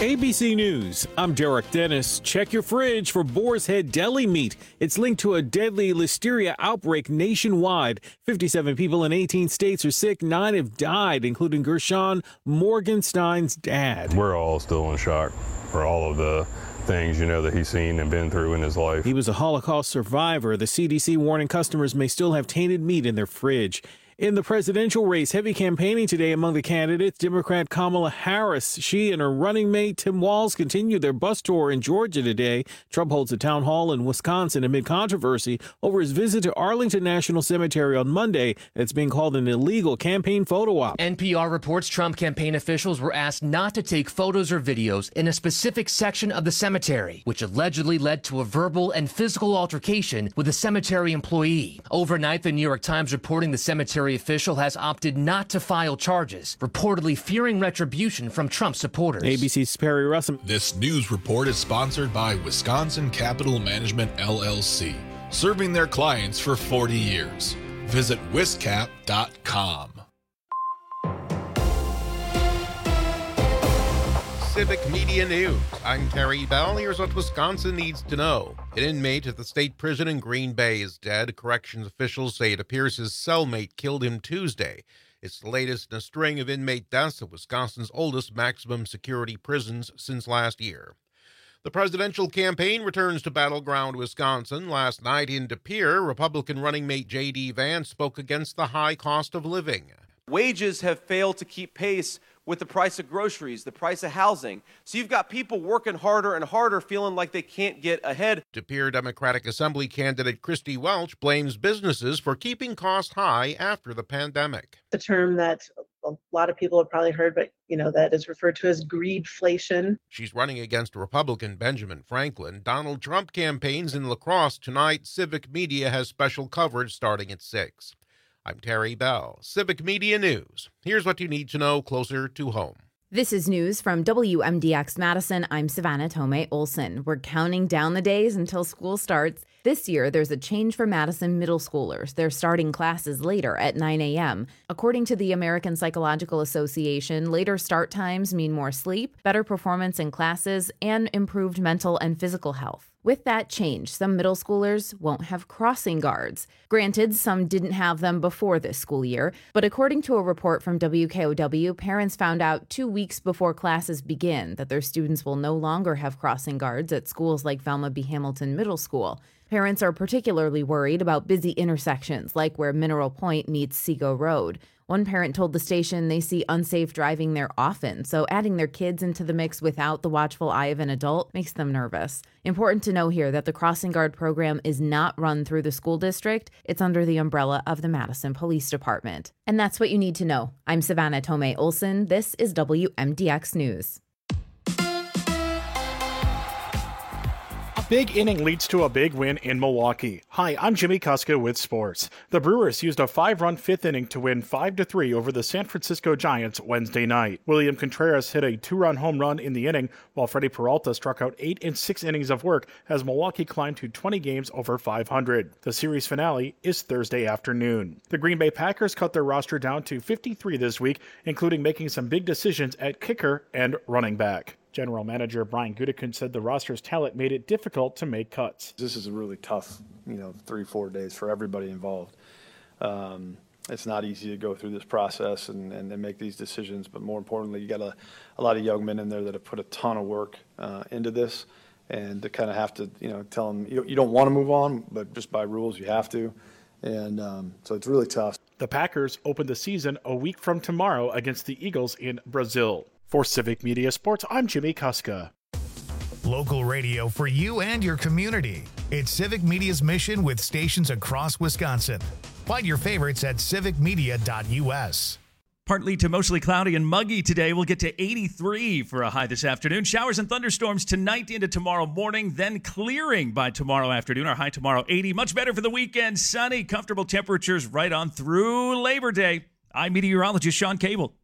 ABC News, I'm Derek Dennis. Check your fridge for Boar's Head deli meat. It's linked to a deadly listeria outbreak nationwide. 57 people in 18 states are sick. 9 have died, including Gershon Morgenstein's dad. We're all still in shock for all of the things, that he's seen and been through in his life. He was a Holocaust survivor. The CDC warning customers may still have tainted meat in their fridge. In the presidential race, heavy campaigning today among the candidates. Democrat Kamala Harris, she and her running mate Tim Walz continue their bus tour in Georgia today. Trump holds a town hall in Wisconsin amid controversy over his visit to Arlington National Cemetery on Monday. It's being called an illegal campaign photo op. NPR reports Trump campaign officials were asked not to take photos or videos in a specific section of the cemetery, which allegedly led to a verbal and physical altercation with a cemetery employee. Overnight, the New York Times reporting the cemetery official has opted not to file charges, reportedly fearing retribution from Trump supporters. ABC's Perry Russell. This news report is sponsored by Wisconsin Capital Management, LLC, serving their clients for 40 years. Visit wiscap.com. Civic Media News. I'm Terry Bell. Here's what Wisconsin needs to know. An inmate at the state prison in Green Bay is dead. Corrections officials say it appears his cellmate killed him Tuesday. It's the latest in a string of inmate deaths at Wisconsin's oldest maximum security prisons since last year. The presidential campaign returns to battleground Wisconsin. Last night in De Pere, Republican running mate J.D. Vance spoke against the high cost of living. Wages have failed to keep pace with the price of groceries, the price of housing. So you've got people working harder and harder, feeling like they can't get ahead. De Pere Democratic Assembly candidate Christy Welch blames businesses for keeping costs high after the pandemic. The term that a lot of people have probably heard, but that is referred to as greedflation. She's running against Republican Benjamin Franklin. Donald Trump campaigns in La Crosse tonight. Civic Media has special coverage starting at 6. I'm Terry Bell, Civic Media News. Here's what you need to know closer to home. This is news from WMDX Madison. I'm Savannah Tomei Olson. We're counting down the days until school starts. This year, there's a change for Madison middle schoolers. They're starting classes later at 9 a.m. According to the American Psychological Association, later start times mean more sleep, better performance in classes, and improved mental and physical health. With that change, some middle schoolers won't have crossing guards. Granted, some didn't have them before this school year, but according to a report from WKOW, parents found out 2 weeks before classes begin that their students will no longer have crossing guards at schools like Velma B. Hamilton Middle School. Parents are particularly worried about busy intersections like where Mineral Point meets Seago Road. One parent told the station they see unsafe driving there often, so adding their kids into the mix without the watchful eye of an adult makes them nervous. Important to know here that the Crossing Guard program is not run through the school district. It's under the umbrella of the Madison Police Department. And that's what you need to know. I'm Savannah Tomei Olson. This is WMDX News. Big inning leads to a big win in Milwaukee. Hi, I'm Jimmy Kuska with sports. The Brewers used a 5-run fifth inning to win 5-3 over the San Francisco Giants Wednesday night. William Contreras hit a 2-run home run in the inning, while Freddie Peralta struck out 8 in 6 innings of work as Milwaukee climbed to 20 games over 500. The series finale is Thursday afternoon. The Green Bay Packers cut their roster down to 53 this week, including making some big decisions at kicker and running back. General Manager Brian Gutekunst said the roster's talent made it difficult to make cuts. This is a really tough, 3-4 days for everybody involved. It's not easy to go through this process and make these decisions, but more importantly, you got a lot of young men in there that have put a ton of work into this, and to kind of have to, tell them you don't want to move on, but just by rules you have to, and so it's really tough. The Packers open the season a week from tomorrow against the Eagles in Brazil. For Civic Media Sports, I'm Jimmy Kuska. Local radio for you and your community. It's Civic Media's mission with stations across Wisconsin. Find your favorites at civicmedia.us. Partly to mostly cloudy and muggy today. We'll get to 83 for a high this afternoon. Showers and thunderstorms tonight into tomorrow morning, then clearing by tomorrow afternoon. Our high tomorrow, 80. Much better for the weekend. Sunny, comfortable temperatures right on through Labor Day. I'm meteorologist Sean Cable.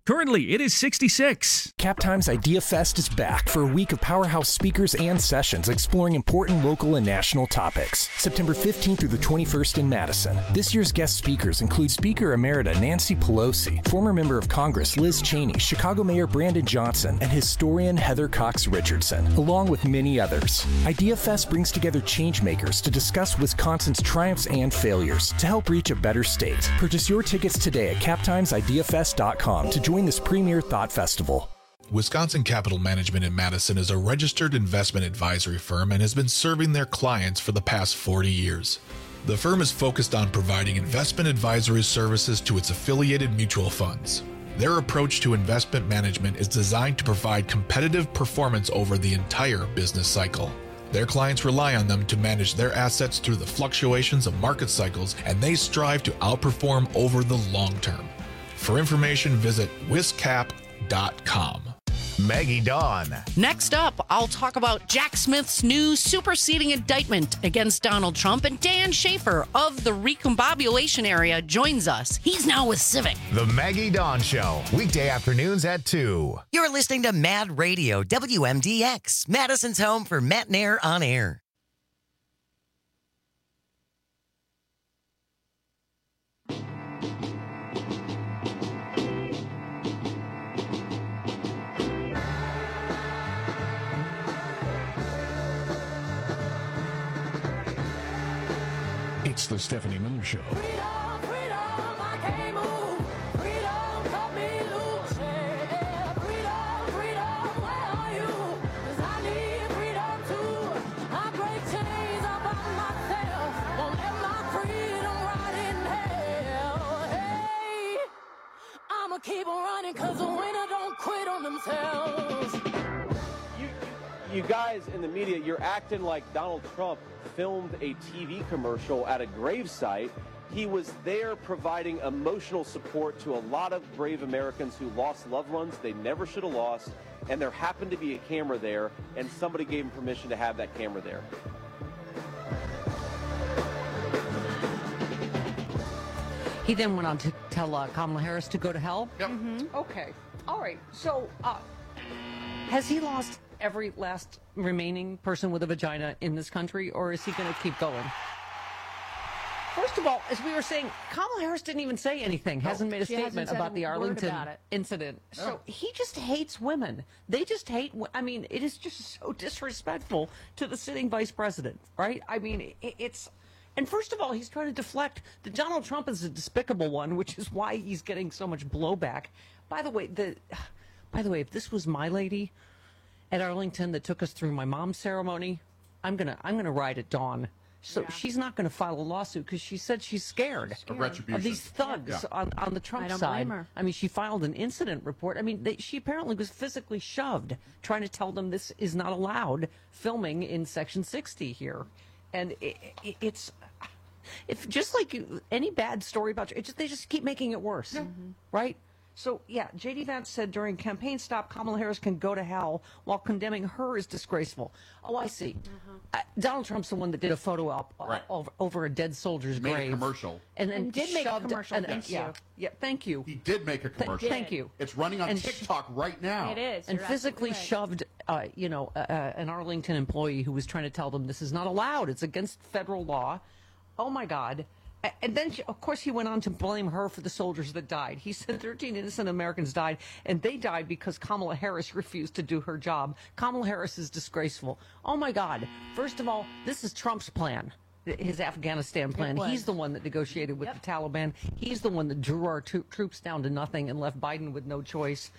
Currently, it is 66. Cap Times Idea Fest is back for a week of powerhouse speakers and sessions exploring important local and national topics. September 15th through the 21st in Madison. This year's guest speakers include Speaker Emerita Nancy Pelosi, former member of Congress Liz Cheney, Chicago Mayor Brandon Johnson, and historian Heather Cox Richardson, along with many others. Idea Fest brings together changemakers to discuss Wisconsin's triumphs and failures to help reach a better state. Purchase your tickets today at captimesideafest.com to join this premier thought festival. Wisconsin Capital Management in Madison is a registered investment advisory firm and has been serving their clients for the past 40 years. The firm is focused on providing investment advisory services to its affiliated mutual funds. Their approach to investment management is designed to provide competitive performance over the entire business cycle. Their clients rely on them to manage their assets through the fluctuations of market cycles, and they strive to outperform over the long term. For information, visit wiscap.com. Maggie Dawn. Next up, I'll talk about Jack Smith's new superseding indictment against Donald Trump, and Dan Schaefer of the Recombobulation area joins us. He's now with Civic. The Maggie Dawn Show, weekday afternoons at 2. You're listening to Mad Radio, WMDX, Madison's home for Matt Nair on air. It's the Stephanie Miller Show. Keep on running, cause the winner don't quit on themselves. You guys in the media, you're acting like Donald Trump filmed a TV commercial at a gravesite. He was there providing emotional support to a lot of brave Americans who lost loved ones they never should have lost, and there happened to be a camera there, and somebody gave him permission to have that camera there. He then went on to tell Kamala Harris to go to hell? Yep. Okay. All right. So, has he lost every last remaining person with a vagina in this country, or is he going to keep going? First of all, as we were saying, Kamala Harris didn't even say anything, hasn't made a statement about the Arlington incident. So he just hates women. They just hate, I mean, it is just so disrespectful to the sitting vice president, right? I mean, it's... And first of all, he's trying to deflect that Donald Trump is a despicable one, which is why he's getting so much blowback. By the way, if this was my lady at Arlington that took us through my mom's ceremony, I'm gonna ride at dawn. So she's not going to file a lawsuit because she said she's scared of these thugs on the Trump side. I don't blame her. I mean, she filed an incident report. I mean, she apparently was physically shoved trying to tell them this is not allowed filming in Section 60 here. And it's just like any bad story about you, they just keep making it worse, right? So, yeah, J.D. Vance said during campaign stop, Kamala Harris can go to hell while condemning her as disgraceful. Oh, I see. Donald Trump's the one that did a photo op over a dead soldier's grave. Made a commercial. And then did make a commercial. Thank you. Yeah, thank you. He did make a commercial. Thank you. It's running on TikTok right now. It is. And physically shoved, an Arlington employee who was trying to tell them this is not allowed. It's against federal law. Oh, my God. And then, of course, he went on to blame her for the soldiers that died. He said 13 innocent Americans died, and they died because Kamala Harris refused to do her job. Kamala Harris is disgraceful. Oh, my God. First of all, this is Trump's plan, his Afghanistan plan. He's the one that negotiated with the Taliban. He's the one that drew our troops down to nothing and left Biden with no choice.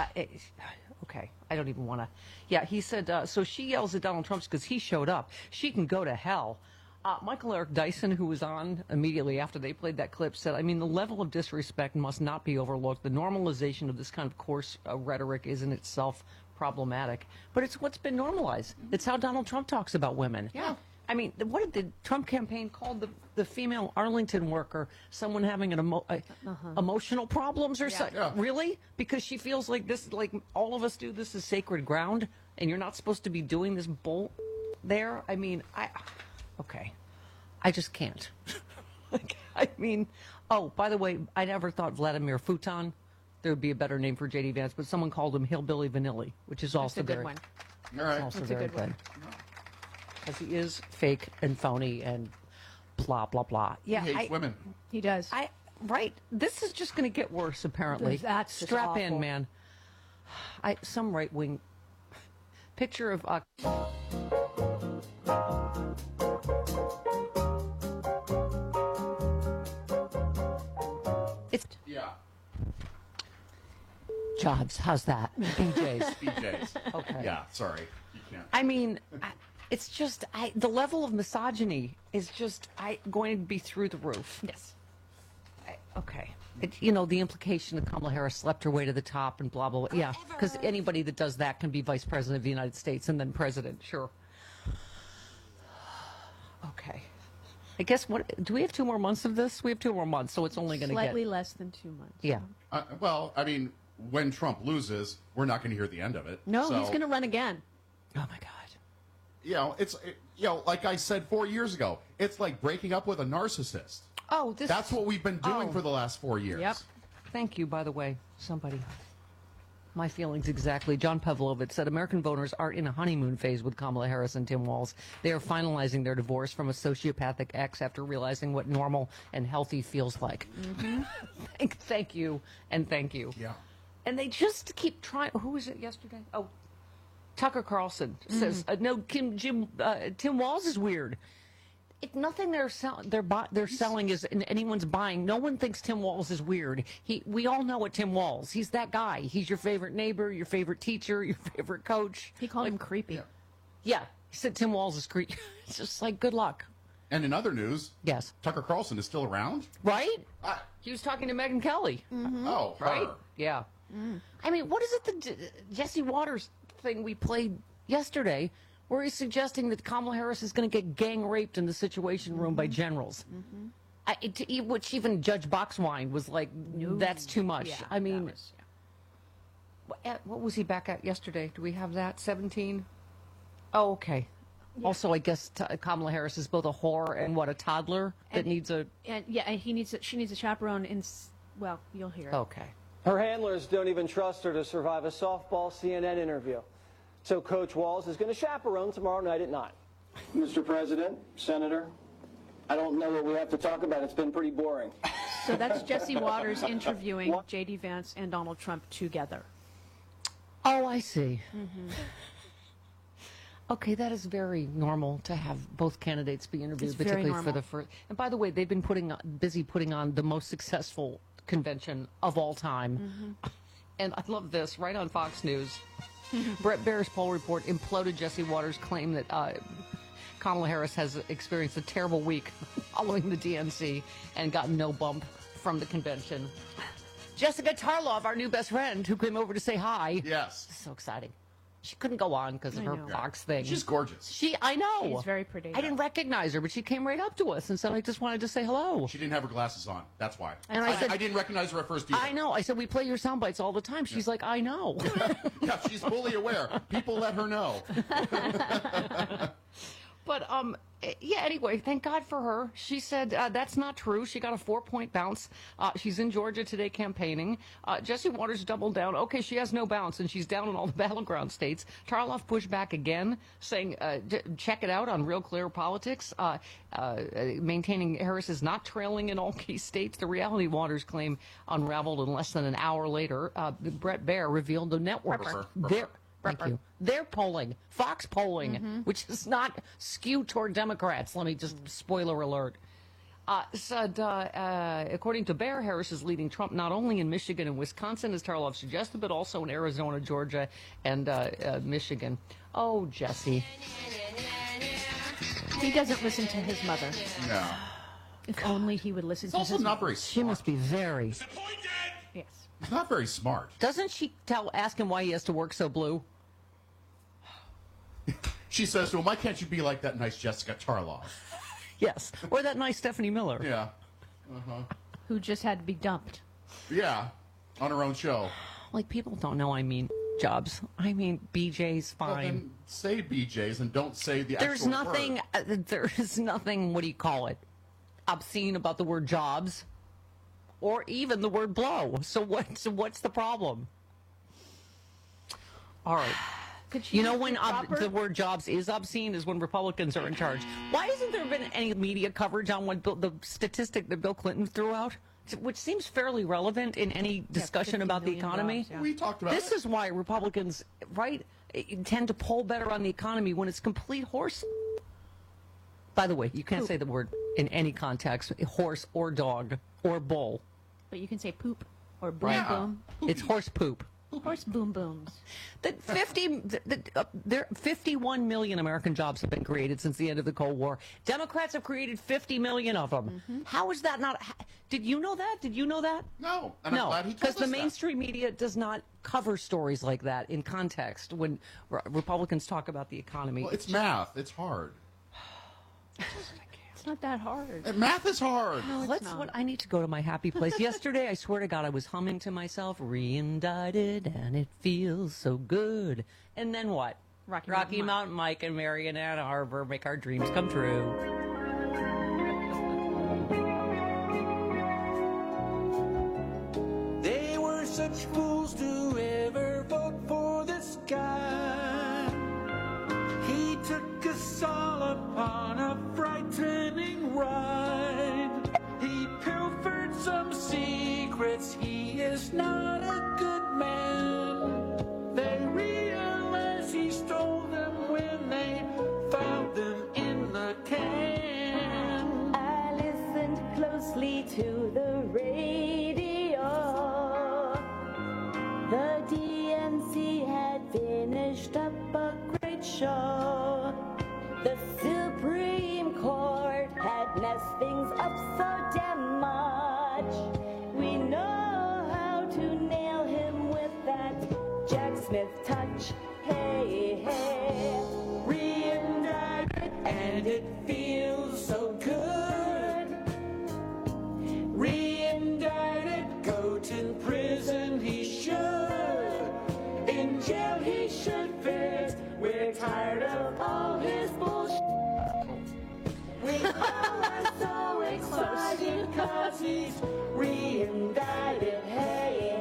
Okay, I don't even want to. Yeah, he said, so she yells at Donald Trump because he showed up. She can go to hell. Michael Eric Dyson, who was on immediately after they played that clip, said, I mean, the level of disrespect must not be overlooked. The normalization of this kind of coarse rhetoric is in itself problematic. But it's what's been normalized. It's how Donald Trump talks about women. Yeah. I mean, what did the Trump campaign call the female Arlington worker? Someone having an emotional problems or something? Yeah. Really? Because she feels like this, like all of us do, this is sacred ground, and you're not supposed to be doing this bull there? I mean, okay. I just can't. I mean, oh, by the way, I never thought Vladimir Putin there would be a better name for J.D. Vance, but someone called him Hillbilly Vanilli, which is also a good very, one. All right. also That's a very good one. Because he is fake and phony and blah, blah, blah. Yeah, He hates women. He does. Right. This is just going to get worse, apparently. That's just Strap in, awful. man. Some right-wing picture of... It's Yeah. Jobs. How's that? BJ's. BJ's. Okay. Yeah, sorry. You can't. I mean, it's just the level of misogyny is just going to be through the roof. Yes. Okay. The implication that Kamala Harris slept her way to the top and blah, blah, blah. Yeah, because anybody that does that can be vice president of the United States and then president, sure. Okay. I guess, do we have 2 more months of this? We have 2 more months, so it's only going to get... Slightly less than 2 months. Yeah. Well, I mean, when Trump loses, we're not going to hear the end of it. No, So, he's going to run again. Oh, my God. Like I said 4 years ago, it's like breaking up with a narcissist. Oh, That's what we've been doing for the last 4 years. Yep. Thank you, by the way, somebody. My feelings exactly. John Pavlovitz said American voters are in a honeymoon phase with Kamala Harris and Tim Walz. They are finalizing their divorce from a sociopathic ex after realizing what normal and healthy feels like. Mm-hmm. Thank you, and thank you. Yeah. And they just keep trying. Who was it yesterday? Oh, Tucker Carlson says, no, Tim Walz is weird. Nothing they're selling is anyone's buying. No one thinks Tim Walz is weird. We all know what Tim Walz. He's that guy. He's your favorite neighbor, your favorite teacher, your favorite coach. He called him creepy. Yeah, he said Tim Walz is creepy. It's just like, good luck. And in other news, yes, Tucker Carlson is still around. Right? He was talking to Megyn Kelly. Oh, right? her. Yeah. I mean, what is it the Jesse Waters thing we played yesterday? Where he's suggesting that Kamala Harris is going to get gang raped in the Situation Room by generals. Which even Judge Boxwine was like, that's too much. Yeah, I mean, what was he back at yesterday? Do we have that? 17? Oh, okay. Yeah. Also, I guess Kamala Harris is both a whore and a toddler that needs a... And she needs a chaperone well, you'll hear it. Okay. Her handlers don't even trust her to survive a softball CNN interview. So Coach Walz is going to chaperone tomorrow night at 9. Mr. President, Senator, I don't know what we have to talk about. It's been pretty boring. So that's Jesse Waters interviewing J.D. Vance and Donald Trump together. Oh, I see. Okay, that is very normal to have both candidates be interviewed, It's particularly very for the normal. first. And by the way, they've been busy putting on the most successful convention of all time. And I love this, right on Fox News. Brett Baer's poll report imploded Jesse Waters' claim that Kamala Harris has experienced a terrible week following the DNC and gotten no bump from the convention. Jessica Tarlov, our new best friend, who came over to say hi. Yes. So exciting. She couldn't go on because of her Fox thing. She's gorgeous. I know. She's very pretty. I didn't recognize her, but she came right up to us and said, I just wanted to say hello. She didn't have her glasses on. That's why. And I said- I didn't recognize her at first either. I know. I said, we play your sound bites all the time. She's like, I know. Yeah, she's fully aware. People let her know. But, anyway, thank God for her. She said that's not true. She got a 4-point bounce. She's in Georgia today campaigning. Jesse Waters doubled down. Okay, she has no bounce, and she's down in all the battleground states. Tarloff pushed back again, saying, check it out on Real Clear Politics. Maintaining Harris is not trailing in all key states. The reality Waters claim unraveled in less than an hour later. Brett Baer revealed the networks. Thank you. They're polling, Fox polling, which is not skewed toward Democrats. Let me just spoiler alert. Said, according to Baer, Harris is leading Trump not only in Michigan and Wisconsin, as Tarlov suggested, but also in Arizona, Georgia, and Michigan. Oh, Jesse. He doesn't listen to his mother. No. If only he would listen It's to also his not mother. very She smart. must be very. Yes. He's not very smart. Doesn't she ask him why he has to work so blue? She says to him, why can't you be like that nice Jessica Tarlov? Yes. Or that nice Stephanie Miller. Yeah. Who just had to be dumped. Yeah. On her own show. Like, people don't know I mean jobs. I mean, BJ's fine. Well, then say BJ's and don't say the There's actual nothing, word. there is nothing, what do you call it, obscene about the word jobs or even the word blow. So what's the problem? All right. You know when the word jobs is obscene is when Republicans are in charge. Why hasn't there been any media coverage on the statistic that Bill Clinton threw out, which seems fairly relevant in any discussion about the economy? Jobs, We talked about this is why Republicans, tend to poll better on the economy when it's complete horse. By the way, you can't say the word in any context, horse or dog or bull. But you can say poop or boom boom. It's horse poop. Horse boom booms. 51 million American jobs have been created since the end of the Cold War. Democrats have created 50 million of them. How is that not? Did you know that? Did you know that? No. And I'm glad he told us because the mainstream media does not cover stories like that in context when Republicans talk about the economy. Well, it's math. It's hard. It's not that hard. Math is hard. No, it's not. What I need to go to my happy place. Yesterday, I swear to God, I was humming to myself, "Re-indicted, and it feels so good." And then what? Rocky Mountain Mike and Marion Ann Arbor make our dreams come true. They were such fools to ever vote for this guy. He took us all upon a frightening ride. He pilfered some secrets. He is not a good man. They realized he stole them when they found them in the can. I listened closely to the radio. The DNC had finished up a great show. The Supreme Court had messed things up so damn much. We know how to nail him with that Jack Smith touch. Hey, hey, re-indicted, and it feels so good. Re-indicted, go to prison he should. In jail he should fit. We're tired of all his bullshit. We all are so excited cause he's re-indicted. Hey,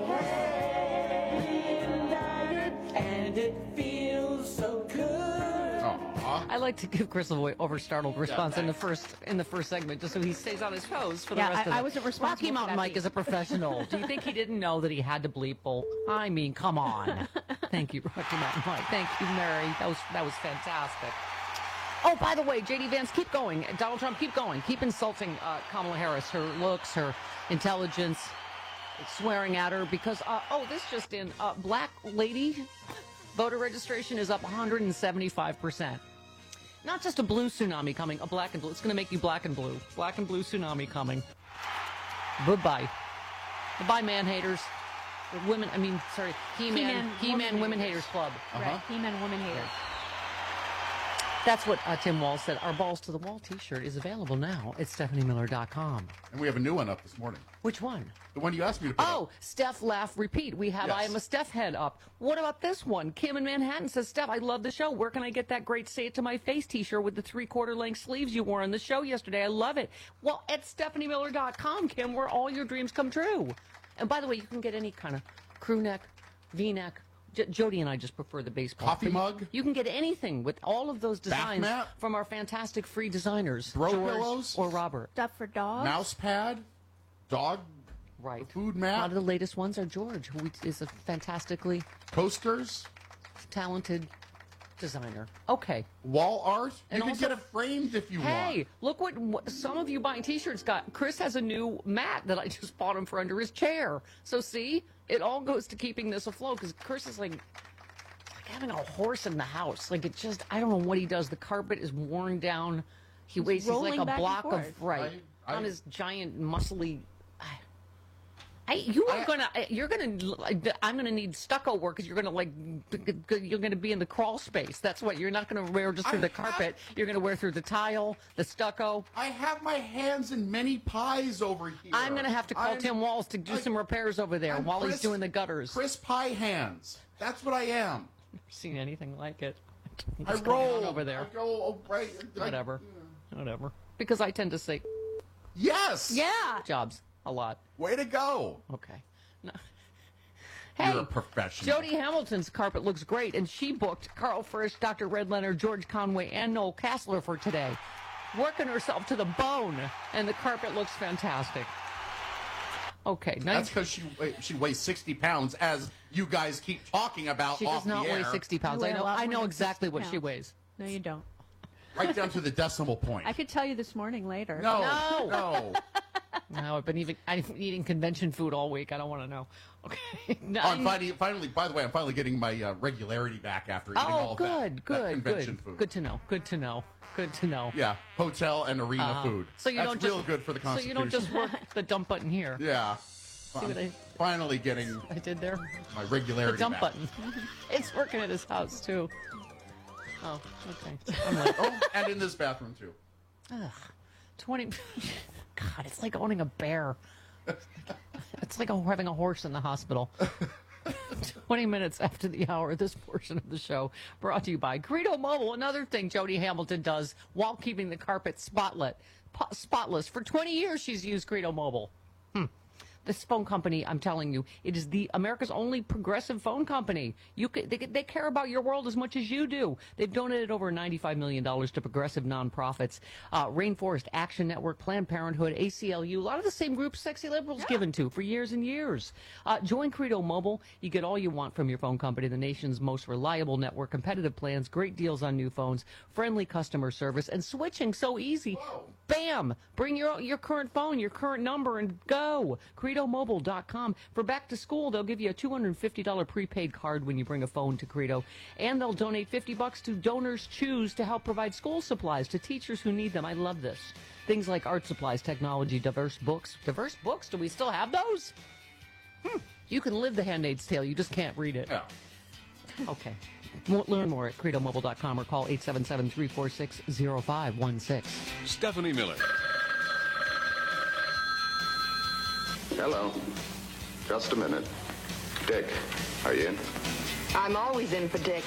hey, re-indicted, and it feels so good. I like to give Chris a overstartled response in the first segment, just so he stays on his toes for the rest of it. I wasn't responsible. Rocky Mountain Mike is a professional. Do you think he didn't know that he had to bleep bull? I mean, come on. Thank you, Rocky Mountain Mike. Thank you, Mary. That was fantastic. Oh, by the way, J.D. Vance, keep going. Donald Trump, keep going. Keep insulting Kamala Harris, her looks, her intelligence, swearing at her because, this just in, black lady voter registration is up 175%. Not just a blue tsunami coming, a black and blue. It's going to make you black and blue. Black and blue tsunami coming. Goodbye. Goodbye, man haters. Women, He-Man Women Haters Club. Right, He-Man Women Haters. That's what Tim Walz said. Our Balls to the Wall t-shirt is available now at StephanieMiller.com. And we have a new one up this morning. Which one? The one you asked me to put up. Steph, laugh, repeat. We have I Am a Steph head up. What about this one? Kim in Manhattan says, Steph, I love the show. Where can I get that great Say It to My Face t-shirt with the 3/4 length sleeves you wore on the show yesterday? I love it. Well, at StephanieMiller.com, Kim, where all your dreams come true. And by the way, you can get any kind of crew neck, V-neck. Jody and I just prefer the baseball. Coffee mug? You can get anything with all of those designs from our fantastic free designers. Throw George pillows? or Robert. Stuff for dogs. Mouse pad? Dog? Right. Food mat? A lot of the latest ones are George, who is a fantastically Coasters? talented designer. Okay. Wall art? And You can also- get it framed if you want. Hey, look what some of you buying t-shirts got. Chris has a new mat that I just bought him for under his chair. So see, it all goes to keeping this afloat because Chris is like having a horse in the house. Like it just, I don't know what he does. The carpet is worn down. He's like rolling a back and block forth. of on his giant muscly. I'm gonna need stucco work because you're gonna be in the crawl space. That's what you're not gonna wear just through the carpet. You're gonna wear through the tile, the stucco. I have my hands in many pies over here. I'm gonna have to call Tim Walz to do some repairs over there while he's doing the gutters. Chris Pie hands. That's what I am. Never seen anything like it. I What's going roll on over there. I go right. Whatever. Because I tend to say yes. Yeah. Jobs. A lot. Way to go. Okay. No. Hey, You're a professional. Jody Hamilton's carpet looks great, and she booked Carl Frisch, Dr. Red Leonard, George Conway, and Noel Kassler for today. Working herself to the bone, and the carpet looks fantastic. Okay. That's because she weighs 60 pounds, as you guys keep talking about She off does not the air. weigh 60 pounds. I know exactly what she weighs. No, you don't. Right down to the decimal point. I could tell you this morning later. No. No, I've been eating convention food all week. I don't want to know. Okay. I'm finally, by the way, I'm finally getting my regularity back after eating all that convention food. Good to know. Good to know. Good to know. Yeah, hotel and arena food. So you That's don't real just, good for the So you Constitution. don't just work the dump button here. Yeah. See what Finally getting I did there? my regularity The dump back. button. It's working at his house, too. Oh, okay. I'm like, oh, and in this bathroom, too. Ugh. 20. God, it's like owning a bear. It's like having a horse in the hospital. 20 minutes after the hour, this portion of the show brought to you by Credo Mobile. Another thing Jody Hamilton does while keeping the carpet spotless. For 20 years, she's used Credo Mobile. This phone company, I'm telling you, it is America's only progressive phone company. They care about your world as much as you do. They've donated over $95 million to progressive nonprofits, Rainforest Action Network, Planned Parenthood, ACLU, a lot of the same groups Sexy Liberals given to for years and years. Join Credo Mobile. You get all you want from your phone company, the nation's most reliable network, competitive plans, great deals on new phones, friendly customer service, and switching so easy. Bam! Bring your current phone, your current number, and go. CredoMobile.com. For back to school, they'll give you a $250 prepaid card when you bring a phone to Credo. And they'll donate $50 to Donors Choose to help provide school supplies to teachers who need them. I love this. Things like art supplies, technology, diverse books. Diverse books? Do we still have those? You can live The Handmaid's Tale. You just can't read it. Yeah. Okay. Learn more at CredoMobile.com or call 877-346-0516. Stephanie Miller. Hello. Just a minute. Dick, are you in? I'm always in for Dick.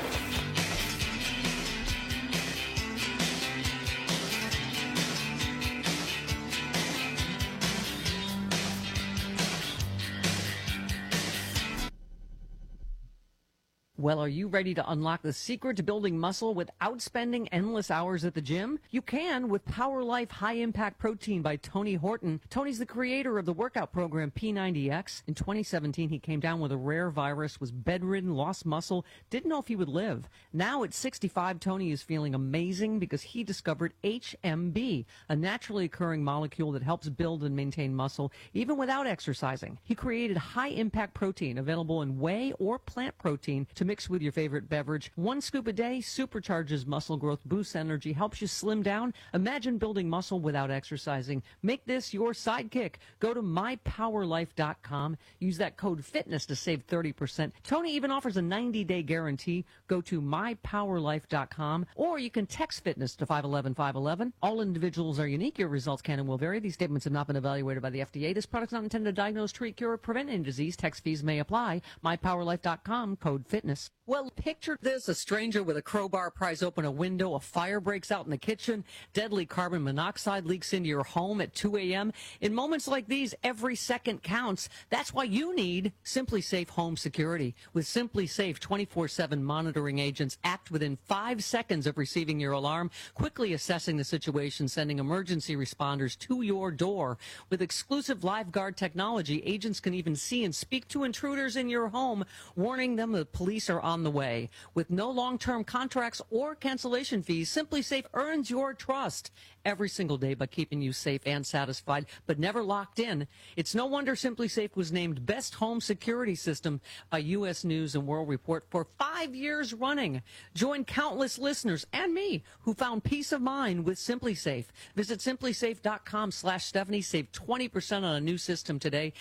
Well, are you ready to unlock the secret to building muscle without spending endless hours at the gym? You can with Power Life High Impact Protein by Tony Horton. Tony's the creator of the workout program P90X. In 2017, he came down with a rare virus, was bedridden, lost muscle, didn't know if he would live. Now at 65, Tony is feeling amazing because he discovered HMB, a naturally occurring molecule that helps build and maintain muscle even without exercising. He created High Impact Protein, available in whey or plant protein to mix with your favorite beverage. 1 scoop a day supercharges muscle growth, boosts energy, helps you slim down. Imagine building muscle without exercising. Make this your sidekick. Go to mypowerlife.com. Use that code FITNESS to save 30%. Tony even offers a 90-day guarantee. Go to mypowerlife.com, or you can text FITNESS to 511-511. All individuals are unique. Your results can and will vary. These statements have not been evaluated by the FDA. This product is not intended to diagnose, treat, cure, or prevent any disease. Tax fees may apply. mypowerlife.com, code FITNESS. Well, picture this: a stranger with a crowbar pries open a window, a fire breaks out in the kitchen, deadly carbon monoxide leaks into your home at 2 a.m. In moments like these, every second counts. That's why you need Simply Safe Home Security. With Simply Safe 24/7 monitoring agents, act within 5 seconds of receiving your alarm, quickly assessing the situation, sending emergency responders to your door. With exclusive LiveGuard technology, agents can even see and speak to intruders in your home, warning them that police are on the way. With no long-term contracts or cancellation fees, Simply Safe earns your trust every single day by keeping you safe and satisfied, but never locked in. It's no wonder Simply Safe was named Best Home Security System by U.S. News and World Report for 5 years running. Join countless listeners and me who found peace of mind with Simply Safe. Visit simplysafe.com/Stephanie. Save 20% on a new system today.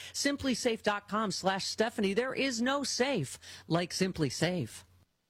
Simplysafe.com/Stephanie. There is no safe like Simply Safe.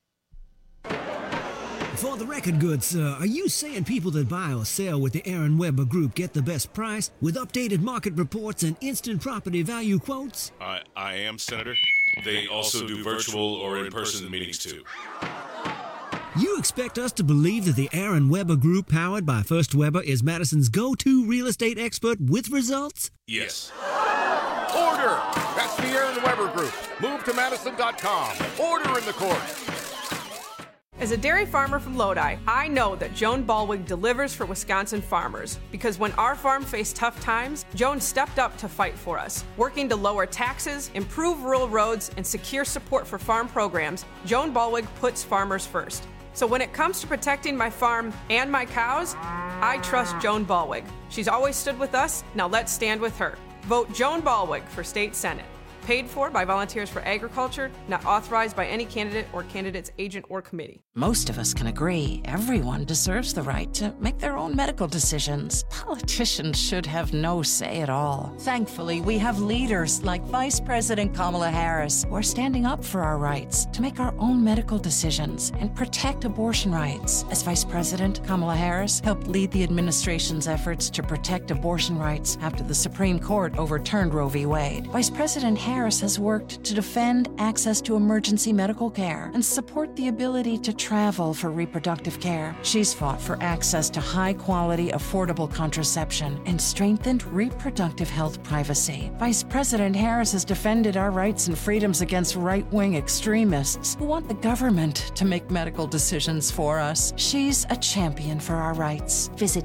For the record, good sir, are you saying people that buy or sell with the Aaron Weber Group get the best price with updated market reports and instant property value quotes? I am, Senator. They also do virtual or in-person meetings, too. You expect us to believe that the Aaron Weber Group, powered by First Weber, is Madison's go-to real estate expert with results? Yes. Order! That's the Aaron Weber Group. Move to Madison.com. Order in the court. As a dairy farmer from Lodi, I know that Joan Ballwig delivers for Wisconsin farmers, because when our farm faced tough times, Joan stepped up to fight for us. Working to lower taxes, improve rural roads, and secure support for farm programs, Joan Ballwig puts farmers first. So when it comes to protecting my farm and my cows, I trust Joan Ballwig. She's always stood with us, now let's stand with her. Vote Joan Ballwig for State Senate. Paid for by Volunteers for Agriculture, not authorized by any candidate or candidate's agent or committee. Most of us can agree everyone deserves the right to make their own medical decisions. Politicians should have no say at all. Thankfully, we have leaders like Vice President Kamala Harris who are standing up for our rights to make our own medical decisions and protect abortion rights. As Vice President, Kamala Harris helped lead the administration's efforts to protect abortion rights after the Supreme Court overturned Roe v. Wade. Vice President Harris has worked to defend access to emergency medical care and support the ability to travel for reproductive care. She's fought for access to high-quality, affordable contraception and strengthened reproductive health privacy. Vice President Harris has defended our rights and freedoms against right-wing extremists who want the government to make medical decisions for us. She's a champion for our rights. Visit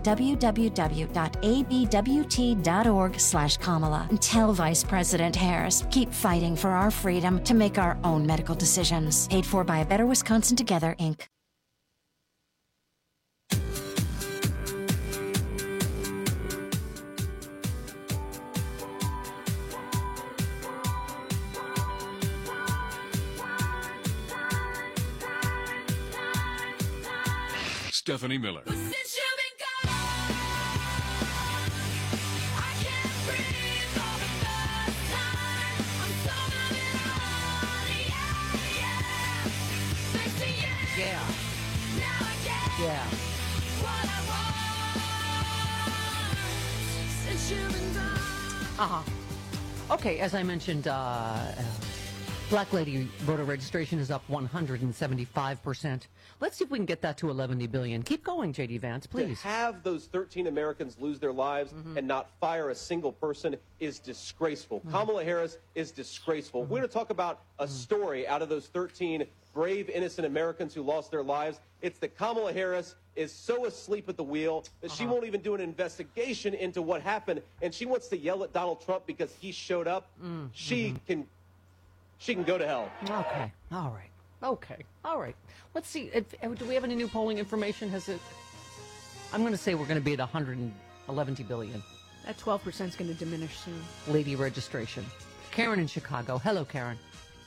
www.abwt.org/Kamala and tell Vice President Harris, keep fighting for our freedom to make our own medical decisions. Paid for by A Better Wisconsin Together, Inc. Stephanie Miller. Yeah. Okay, as I mentioned, Black Lady voter registration is up 175%. Let's see if we can get that to 11 billion. Keep going, J.D. Vance, please. To have those 13 Americans lose their lives and not fire a single person is disgraceful. Kamala Harris is disgraceful. We're going to talk about a story out of those 13 brave, innocent Americans who lost their lives. It's that Kamala Harris is so asleep at the wheel that she won't even do an investigation into what happened, and she wants to yell at Donald Trump because he showed up. She can go to hell. Okay. All right. Okay. All right. Let's see. Do we have any new polling information? I'm going to say we're going to be at 111 billion. That 12% is going to diminish soon. Lady registration. Karen in Chicago. Hello, Karen.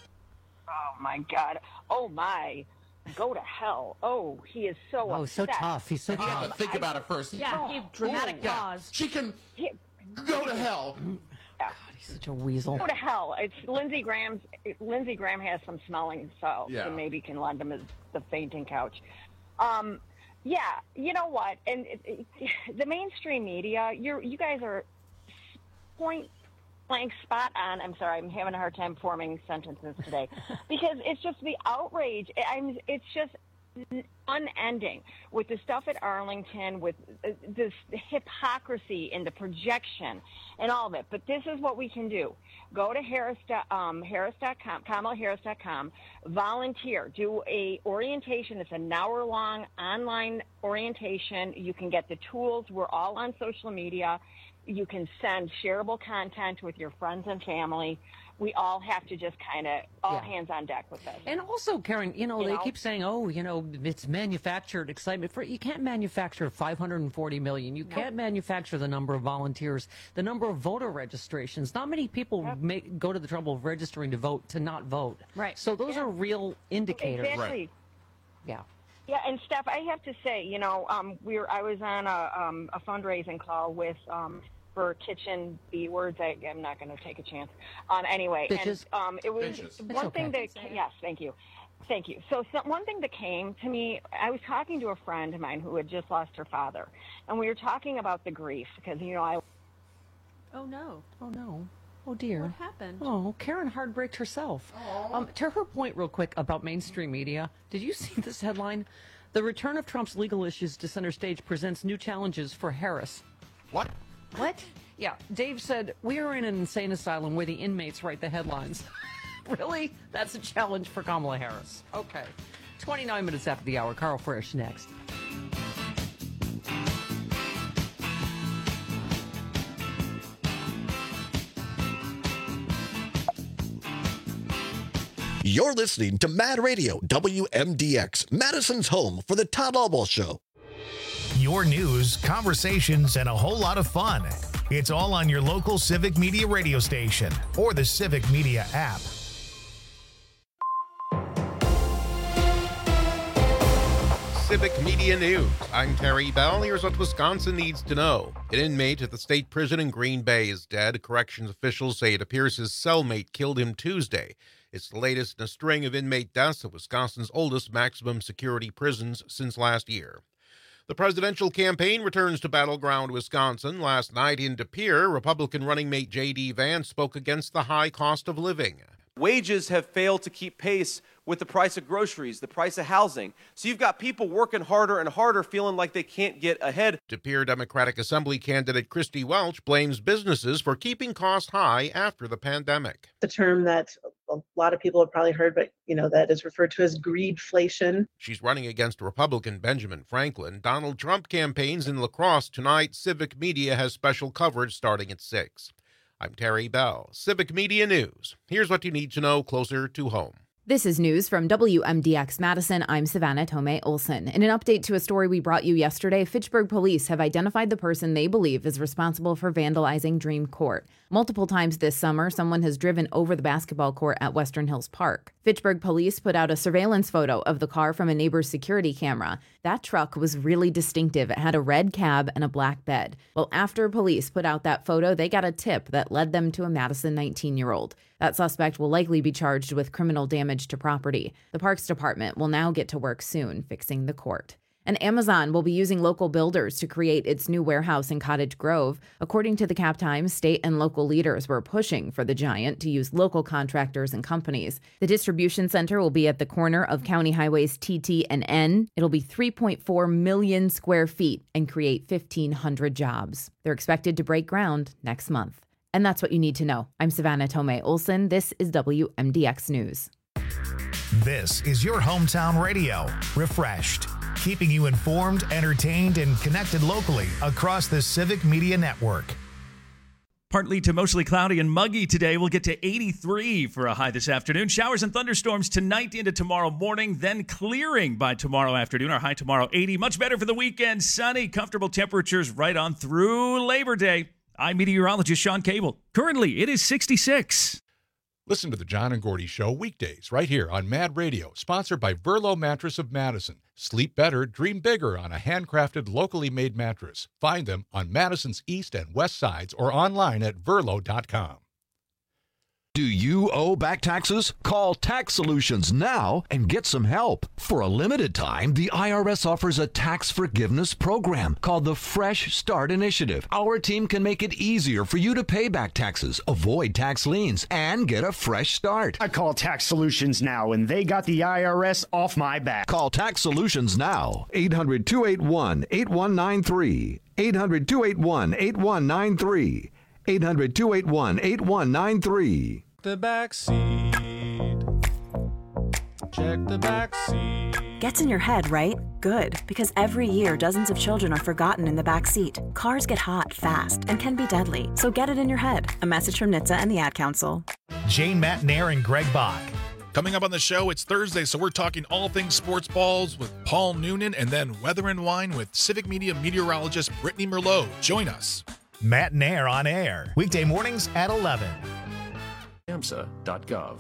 Oh, my God. Oh, my. Go to hell. Oh, he is so upset. So tough. He's so You tough. have to think about it first. Yeah, dramatic pause. She can go to hell. God, he's such a weasel. Go to hell. It's Lindsey Graham has some smelling, so Yeah. maybe can lend him the fainting couch. Yeah, you know what? And the mainstream media, you guys are point blank spot on. I'm sorry, I'm having a hard time forming sentences today because it's just the outrage. It's just unending with the stuff at Arlington, with this hypocrisy and the projection and all of it. But this is what we can do. Go to Harris.com, KamalaHarris.com, volunteer, do a orientation. It's an hour-long online orientation. You can get the tools. We're all on social media. You can send shareable content with your friends and family. We all have to just kind of hands on deck with this. And also, Karen, they keep saying, it's manufactured excitement. You can't manufacture 540 million. You can't manufacture the number of volunteers, the number of voter registrations. Not many people go to the trouble of registering to vote to not vote. Right. So those are real indicators. Exactly. Right. Yeah. Yeah, and Steph, I have to say, I was on a fundraising call with for Kitchen B Words. I'm not going to take a chance. Anyway, Bitches. and it was Bitches. one thing that yes, thank you. So one thing that came to me, I was talking to a friend of mine who had just lost her father, and we were talking about the grief because Oh no. Oh, dear. What happened? Oh, Karen heartbreaked herself. To her point real quick about mainstream media, did you see this headline? The return of Trump's legal issues to center stage presents new challenges for Harris. What? What? Yeah, Dave said, we are in an insane asylum where the inmates write the headlines. Really? That's a challenge for Kamala Harris. Okay. 29 minutes after the hour. Carl Frisch next. You're listening to Mad Radio, WMDX, Madison's home for the Todd Albaugh Show. Your news, conversations, and a whole lot of fun. It's all on your local Civic Media radio station or the Civic Media app. Civic Media News. I'm Terry Bell. Here's what Wisconsin needs to know. An inmate at the state prison in Green Bay is dead. Corrections officials say it appears his cellmate killed him Tuesday. It's the latest in a string of inmate deaths at Wisconsin's oldest maximum security prisons since last year. The presidential campaign returns to battleground Wisconsin. Last night in De Pere, Republican running mate J.D. Vance spoke against the high cost of living. Wages have failed to keep pace with the price of groceries, the price of housing. So you've got people working harder and harder, feeling like they can't get ahead. De Pere Democratic Assembly candidate Christy Welch blames businesses for keeping costs high after the pandemic. The term that a lot of people have probably heard, but that is referred to as greedflation. She's running against Republican Benjamin Franklin. Donald Trump campaigns in La Crosse tonight. Civic Media has special coverage starting at 6. I'm Terry Bell, Civic Media News. Here's what you need to know closer to home. This is news from WMDX Madison. I'm Savannah Tomei Olson. In an update to a story we brought you yesterday, Fitchburg police have identified the person they believe is responsible for vandalizing Dream Court. Multiple times this summer, someone has driven over the basketball court at Western Hills Park. Fitchburg police put out a surveillance photo of the car from a neighbor's security camera. That truck was really distinctive. It had a red cab and a black bed. Well, after police put out that photo, they got a tip that led them to a Madison 19-year-old. That suspect will likely be charged with criminal damage to property. The Parks Department will now get to work soon fixing the court. And Amazon will be using local builders to create its new warehouse in Cottage Grove. According to the Cap Times, state and local leaders were pushing for the giant to use local contractors and companies. The distribution center will be at the corner of County Highways TT and N. It'll be 3.4 million square feet and create 1,500 jobs. They're expected to break ground next month. And that's what you need to know. I'm Savannah Tomei Olson. This is WMDX News. This is your hometown radio, refreshed, keeping you informed, entertained, and connected locally across the Civic Media Network. Partly to mostly cloudy and muggy today. We'll get to 83 for a high this afternoon. Showers and thunderstorms tonight into tomorrow morning, then clearing by tomorrow afternoon. Our high tomorrow, 80. Much better for the weekend. Sunny, comfortable temperatures right on through Labor Day. I'm meteorologist Sean Cable. Currently, it is 66. Listen to the John and Gordy Show weekdays right here on Mad Radio, sponsored by Verlo Mattress of Madison. Sleep better, dream bigger on a handcrafted, locally made mattress. Find them on Madison's east and west sides or online at verlo.com. Do you owe back taxes? Call Tax Solutions now and get some help. For a limited time, the IRS offers a tax forgiveness program called the Fresh Start Initiative. Our team can make it easier for you to pay back taxes, avoid tax liens, and get a fresh start. I call Tax Solutions now, and they got the IRS off my back. Call Tax Solutions now. 800-281-8193. 800-281-8193. 800-281-8193. The back seat. Check the back seat. Gets in your head, right? Good, because every year dozens of children are forgotten in the back seat. Cars get hot fast and can be deadly, so get it in your head. A message from NHTSA and the Ad Council. Jane Matnair and Greg Bach. Coming up on the show, it's Thursday, so we're talking all things sports balls with Paul Noonan, and then Weather and Wine with Civic Media meteorologist Brittany Merlot. Join us. Matnair on air, weekday mornings at 11. AMSA.gov.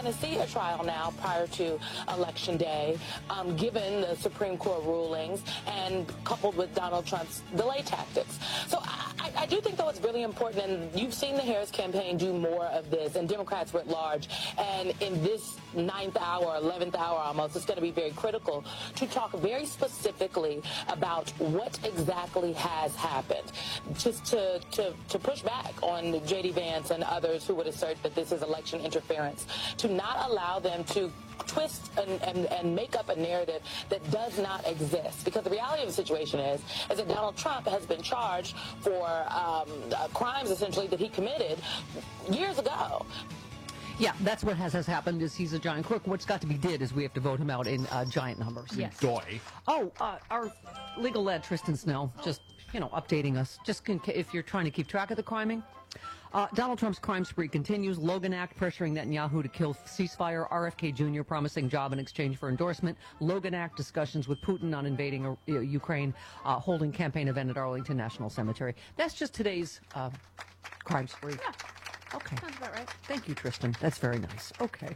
going to see a trial now prior to Election Day, given the Supreme Court rulings and coupled with Donald Trump's delay tactics. So I do think, though, it's really important, and you've seen the Harris campaign do more of this, and Democrats writ large, and in this 9th hour, 11th hour almost, it's going to be very critical to talk very specifically about what exactly has happened, just to push back on J.D. Vance and others who would assert that this is election interference, to not allow them to twist and make up a narrative that does not exist. Because the reality of the situation is that Donald Trump has been charged for crimes, essentially, that he committed years ago. Yeah, that's what has happened, is he's a giant crook. What's got to be did is we have to vote him out in giant numbers. Yes. Oh, our legal lad, Tristan Snell, just, updating us, just if you're trying to keep track of the criming. Donald Trump's crime spree continues. Logan Act pressuring Netanyahu to kill ceasefire. RFK Jr. promising job in exchange for endorsement. Logan Act discussions with Putin on invading Ukraine. Holding campaign event at Arlington National Cemetery. That's just today's crime spree. Yeah. Okay. Sounds about right. Thank you, Tristan. That's very nice. Okay.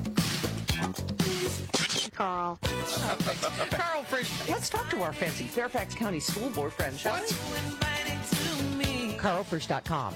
Carl. Carl Frisch. Let's talk to our fancy Fairfax County School Board friend, shall we? CarlFrisch.com.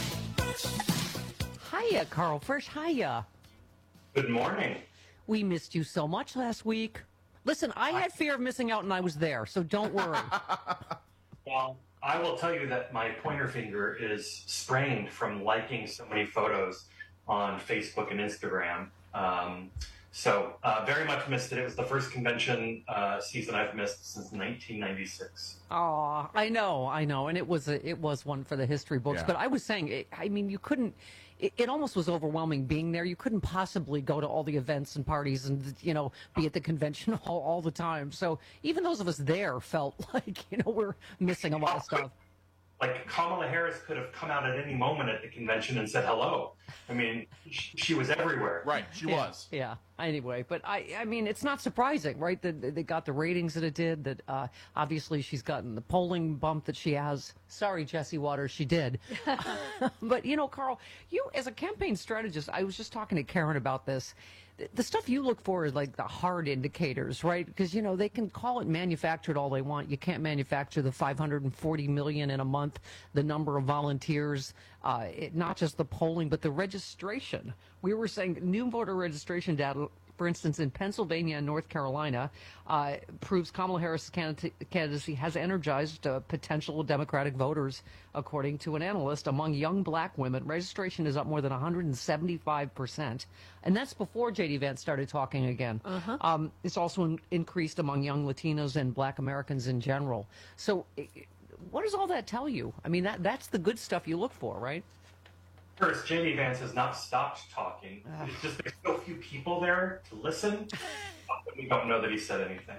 Hiya, Carl Frisch. Hiya. Good morning. We missed you so much last week. Listen, I had fear of missing out, and I was there, so don't worry. Well, I will tell you that my pointer finger is sprained from liking so many photos on Facebook and Instagram. So very much missed it. It was the first convention season I've missed since 1996. Oh, I know, and it was one for the history books. Yeah. But I was saying, you couldn't. It almost was overwhelming being there. You couldn't possibly go to all the events and parties and be at the convention hall all the time. So even those of us there felt like we're missing a lot of stuff. Like Kamala Harris could have come out at any moment at the convention and said hello. I mean, she was everywhere. Right, she was. Yeah. Anyway, but I mean, it's not surprising, right? That they got the ratings that it did. That obviously she's gotten the polling bump that she has. Sorry, Jesse Waters, she did. But Carl, you as a campaign strategist, I was just talking to Karen about this. The stuff you look for is like the hard indicators, right? Because, they can call it manufactured all they want. You can't manufacture the $540 million in a month, the number of volunteers, not just the polling, but the registration. We were saying new voter registration data, for instance, in Pennsylvania and North Carolina, proves Kamala Harris' candidacy has energized potential Democratic voters, according to an analyst. Among young black women, registration is up more than 175%. And that's before J.D. Vance started talking again. Uh-huh. It's also increased among young Latinos and black Americans in general. So what does all that tell you? I mean, that's the good stuff you look for, right? First, J.D. Vance has not stopped talking. It's just there's so few people there to listen. We don't know that he said anything.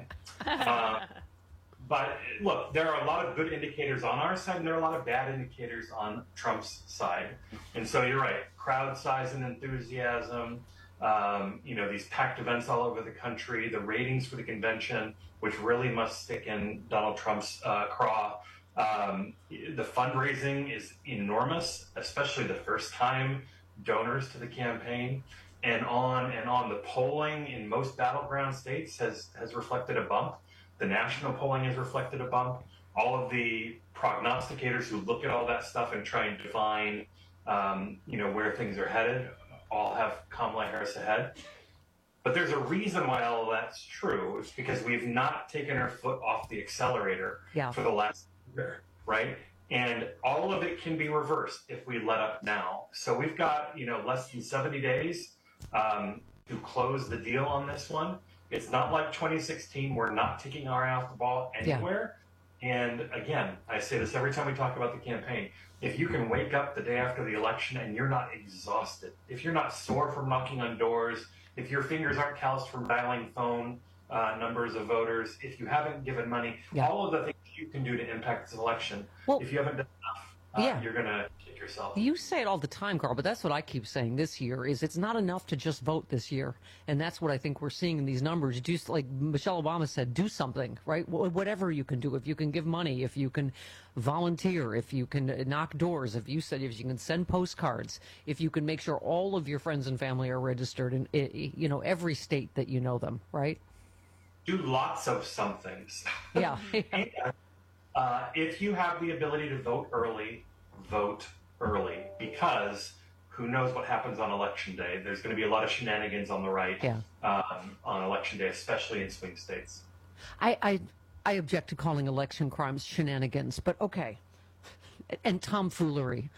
But look, there are a lot of good indicators on our side, and there are a lot of bad indicators on Trump's side. And so you're right, crowd size and enthusiasm, these packed events all over the country, the ratings for the convention, which really must stick in Donald Trump's craw. The fundraising is enormous, especially the first-time donors to the campaign, and on. The polling in most battleground states has reflected a bump. The national polling has reflected a bump. All of the prognosticators who look at all that stuff and try and define, where things are headed, all have Kamala Harris ahead. But there's a reason why all of that's true. It's because we've not taken our foot off the accelerator for the last year, right? And all of it can be reversed if we let up now. So we've got, less than 70 days to close the deal on this one. It's not like 2016. We're not taking our eye off the ball anywhere. Yeah. And again, I say this every time we talk about the campaign. If you can wake up the day after the election and you're not exhausted, if you're not sore from knocking on doors, if your fingers aren't calloused from dialing phone numbers of voters, if you haven't given money, all of the things you can do to impact this election, if you haven't done enough, you're going to kick yourself. You say it all the time, Carl, but that's what I keep saying this year is it's not enough to just vote this year. And that's what I think we're seeing in these numbers. Just like Michelle Obama said, do something, right? Whatever you can do. If you can give money, if you can volunteer, if you can knock doors, if you can send postcards, if you can make sure all of your friends and family are registered in, every state that you know them, right? Do lots of somethings. Yeah. If you have the ability to vote early, because who knows what happens on Election Day. There's going to be a lot of shenanigans on the right on Election Day, especially in swing states. I object to calling election crimes shenanigans, but okay. And tomfoolery.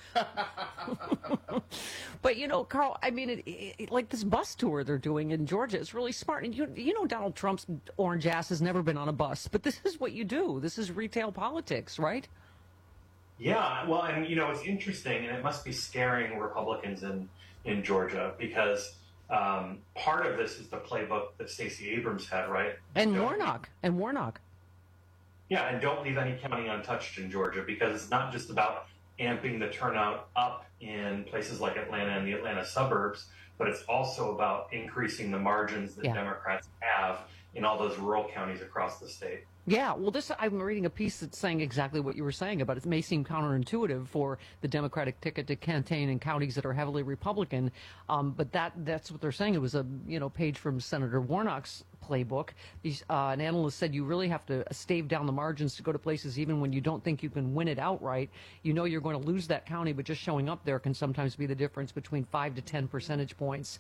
But, Carl, I mean, like this bus tour they're doing in Georgia, it's really smart. And Donald Trump's orange ass has never been on a bus, but this is what you do. This is retail politics, right? Yeah, well, and, it's interesting, and it must be scaring Republicans in Georgia, because part of this is the playbook that Stacey Abrams had, right? And Warnock. Yeah, and don't leave any county untouched in Georgia, because it's not just about amping the turnout up in places like Atlanta and the Atlanta suburbs, but it's also about increasing the margins that Democrats have in all those rural counties across the state. Yeah, well, I'm reading a piece that's saying exactly what you were saying about it. It may seem counterintuitive for the Democratic ticket to campaign in counties that are heavily Republican, but that's what they're saying. It was a page from Senator Warnock's playbook. An analyst said you really have to stave down the margins to go to places even when you don't think you can win it outright. You're going to lose that county, but just showing up there can sometimes be the difference between 5 to 10 percentage points.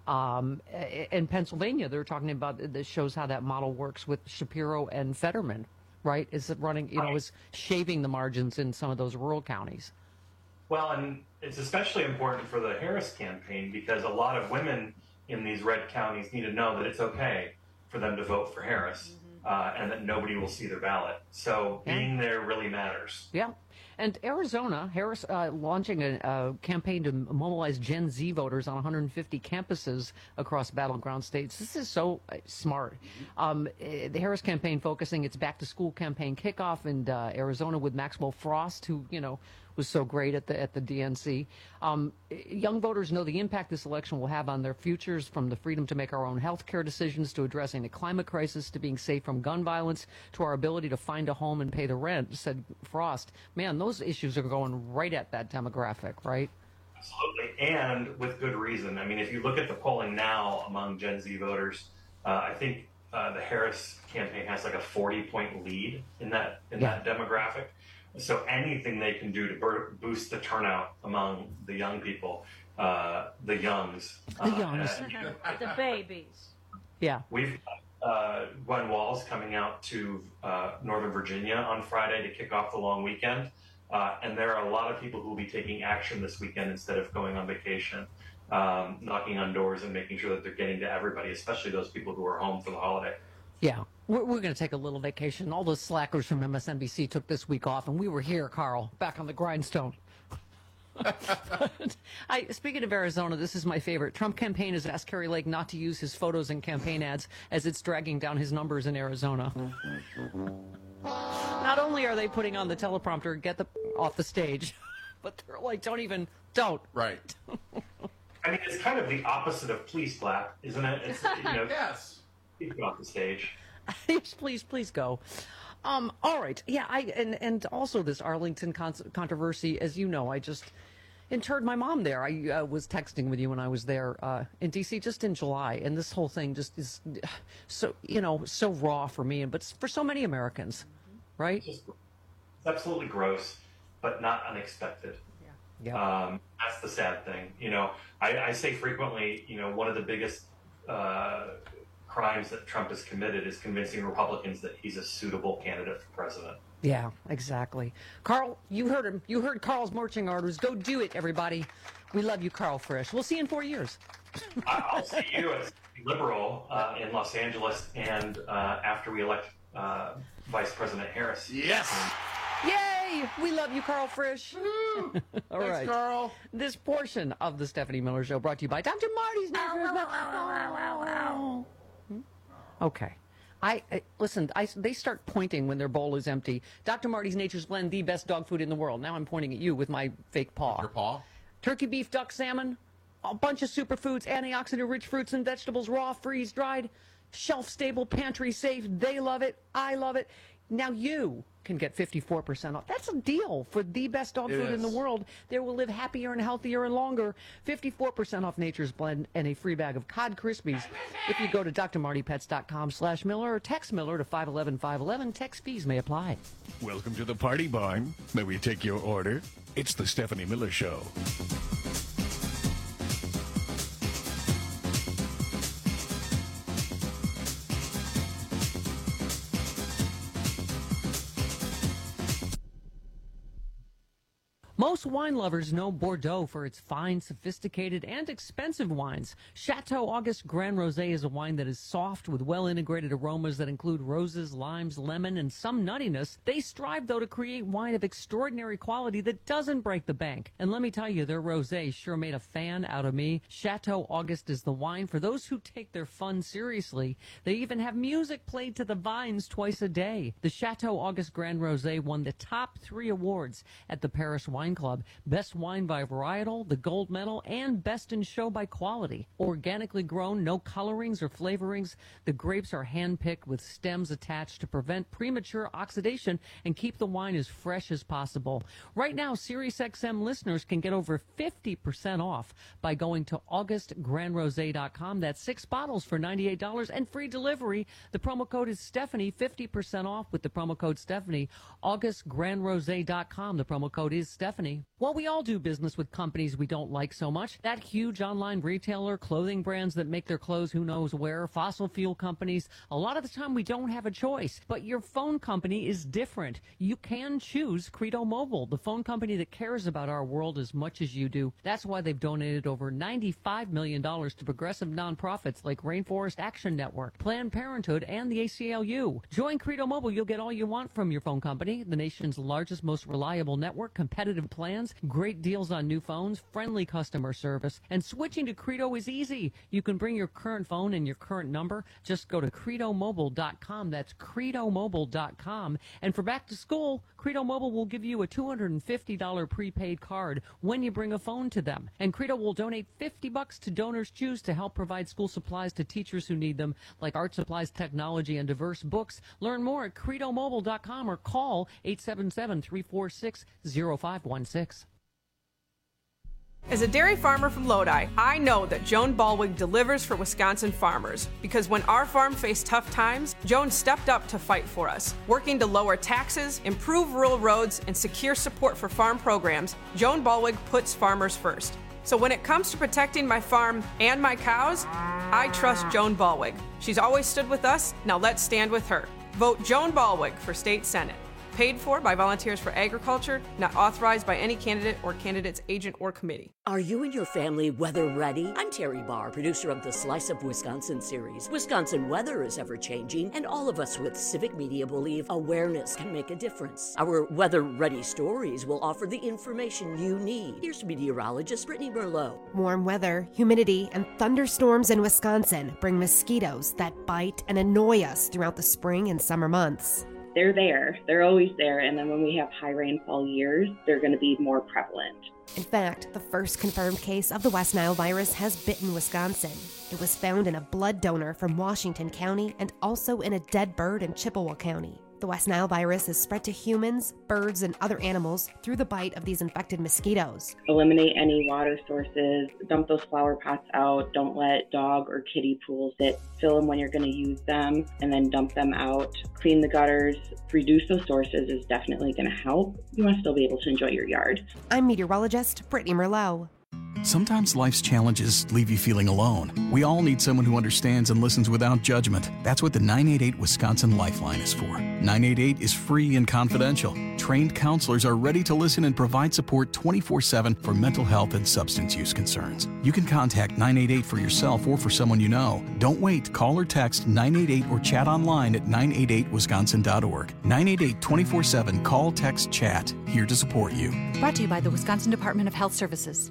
In Pennsylvania, they're talking about, this shows how that model works with Shapiro and Fetterman, right? Is it running, is shaving the margins in some of those rural counties. Well, and it's especially important for the Harris campaign, because a lot of women in these red counties need to know that it's okay for them to vote for Harris, and that nobody will see their ballot. So being there really matters. Yeah. And Arizona, Harris launching a campaign to mobilize Gen Z voters on 150 campuses across battleground states. This is so smart. The Harris campaign focusing its back-to-school campaign kickoff in Arizona with Maxwell Frost, who, was so great at the DNC. Young voters know the impact this election will have on their futures, from the freedom to make our own health care decisions, to addressing the climate crisis, to being safe from gun violence, to our ability to find a home and pay the rent, said Frost. Man, those issues are going right at that demographic, right? Absolutely, and with good reason. I mean, if you look at the polling now among Gen Z voters, I think the Harris campaign has like a 40-point lead in that demographic. So anything they can do to boost the turnout among the young people, the youngs. The babies. Yeah. We've got Gwen Walls coming out to Northern Virginia on Friday to kick off the long weekend. And there are a lot of people who will be taking action this weekend instead of going on vacation, knocking on doors and making sure that they're getting to everybody, especially those people who are home for the holiday. Yeah. We're going to take a little vacation. All those slackers from MSNBC took this week off, and we were here, Carl, back on the grindstone. Speaking of Arizona, this is my favorite. Trump campaign has asked Kari Lake not to use his photos in campaign ads as it's dragging down his numbers in Arizona. Not only are they putting on the teleprompter, get off the stage, but they're like, don't. Right. I mean, it's kind of the opposite of please clap, isn't it? It's, yes. Get off the stage. Yes, please go. All right. Yeah, and also this Arlington controversy, as you know, I just interred my mom there. I was texting with you when I was there in D.C. just in July, and this whole thing just is so raw for me, but for so many Americans, right? It's absolutely gross, but not unexpected. Yeah. That's the sad thing. I say frequently, one of the biggest crimes that Trump has committed is convincing Republicans that he's a suitable candidate for president. Yeah, exactly. Carl, you heard him. You heard Carl's marching orders. Go do it, everybody. We love you, Carl Frisch. We'll see you in 4 years. I'll see you as liberal in Los Angeles and after we elect Vice President Harris. Yes. Yay! We love you, Carl Frisch. All right. Thanks, Carl. This portion of the Stephanie Miller Show brought to you by Dr. Marty's. Okay. Listen, they start pointing when their bowl is empty. Dr. Marty's Nature's Blend, the best dog food in the world. Now I'm pointing at you with my fake paw. Your paw? Turkey, beef, duck, salmon, a bunch of superfoods, antioxidant-rich fruits and vegetables, raw, freeze-dried, shelf-stable, pantry-safe. They love it. I love it. Now you can get 54% off. That's a deal for the best dog food in the world. They will live happier and healthier and longer. 54% off Nature's Blend and a free bag of Cod Krispies if you go to drmartypets.com/Miller or text Miller to 511-511. Text fees may apply. Welcome to the Party Barn. May we take your order? It's the Stephanie Miller Show. Most wine lovers know Bordeaux for its fine, sophisticated, and expensive wines. Chateau August Grand Rosé is a wine that is soft with well-integrated aromas that include roses, limes, lemon, and some nuttiness. They strive, though, to create wine of extraordinary quality that doesn't break the bank. And let me tell you, their rosé sure made a fan out of me. Chateau August is the wine for those who take their fun seriously. They even have music played to the vines twice a day. The Chateau August Grand Rosé won the top 3 awards at the Paris Wine Club: Best Wine by Varietal, the Gold Medal, and Best in Show by Quality. Organically grown, no colorings or flavorings. The grapes are hand-picked with stems attached to prevent premature oxidation and keep the wine as fresh as possible. Right now, SiriusXM listeners can get over 50% off by going to augustgrandrose.com. That's 6 bottles for $98 and free delivery. The promo code is Stephanie, 50% off with the promo code Stephanie. augustgrandrose.com. The promo code is Stephanie. Well, we all do business with companies we don't like so much. That huge online retailer, clothing brands that make their clothes who knows where, fossil fuel companies. A lot of the time we don't have a choice, but your phone company is different. You can choose Credo Mobile, the phone company that cares about our world as much as you do. That's why they've donated over $95 million to progressive nonprofits like Rainforest Action Network, Planned Parenthood, and the ACLU. Join Credo Mobile. You'll get all you want from your phone company, the nation's largest, most reliable network, competitive plans, great deals on new phones, friendly customer service, and switching to Credo is easy. You can bring your current phone and your current number. Just go to credomobile.com. That's credomobile.com. And for back to school, Credo Mobile will give you a $250 prepaid card when you bring a phone to them. And Credo will donate $50 to Donors Choose to help provide school supplies to teachers who need them, like art supplies, technology, and diverse books. Learn more at credomobile.com or call 877-346-0516. As a dairy farmer from Lodi, I know that Joan Ballwig delivers for Wisconsin farmers, because when our farm faced tough times, Joan stepped up to fight for us. Working to lower taxes, improve rural roads, and secure support for farm programs, Joan Ballwig puts farmers first. So when it comes to protecting my farm and my cows, I trust Joan Ballwig. She's always stood with us, now let's stand with her. Vote Joan Ballwig for State Senate. Paid for by Volunteers for Agriculture, not authorized by any candidate or candidate's agent or committee. Are you and your family weather ready? I'm Terry Barr, producer of the Slice of Wisconsin series. Wisconsin weather is ever changing, and all of us with Civic Media believe awareness can make a difference. Our weather ready stories will offer the information you need. Here's meteorologist Brittany Merlot. Warm weather, humidity, and thunderstorms in Wisconsin bring mosquitoes that bite and annoy us throughout the spring and summer months. They're there. They're always there. And then when we have high rainfall years, they're going to be more prevalent. In fact, the first confirmed case of the West Nile virus has bitten Wisconsin. It was found in a blood donor from Washington County and also in a dead bird in Chippewa County. The West Nile virus is spread to humans, birds, and other animals through the bite of these infected mosquitoes. Eliminate any water sources, dump those flower pots out, don't let dog or kiddie pools sit. Fill them when you're going to use them, and then dump them out. Clean the gutters. Reduce those sources is definitely going to help. You want to still be able to enjoy your yard. I'm meteorologist Brittany Merlot. Sometimes life's challenges leave you feeling alone. We all need someone who understands and listens without judgment. That's what the 988 Wisconsin Lifeline is for. 988 is free and confidential. Trained counselors are ready to listen and provide support 24/7 for mental health and substance use concerns. You can contact 988 for yourself or for someone you know. Don't wait. Call or text 988 or chat online at 988wisconsin.org. 988 24/7. Call, text, chat. Here to support you. Brought to you by the Wisconsin Department of Health Services.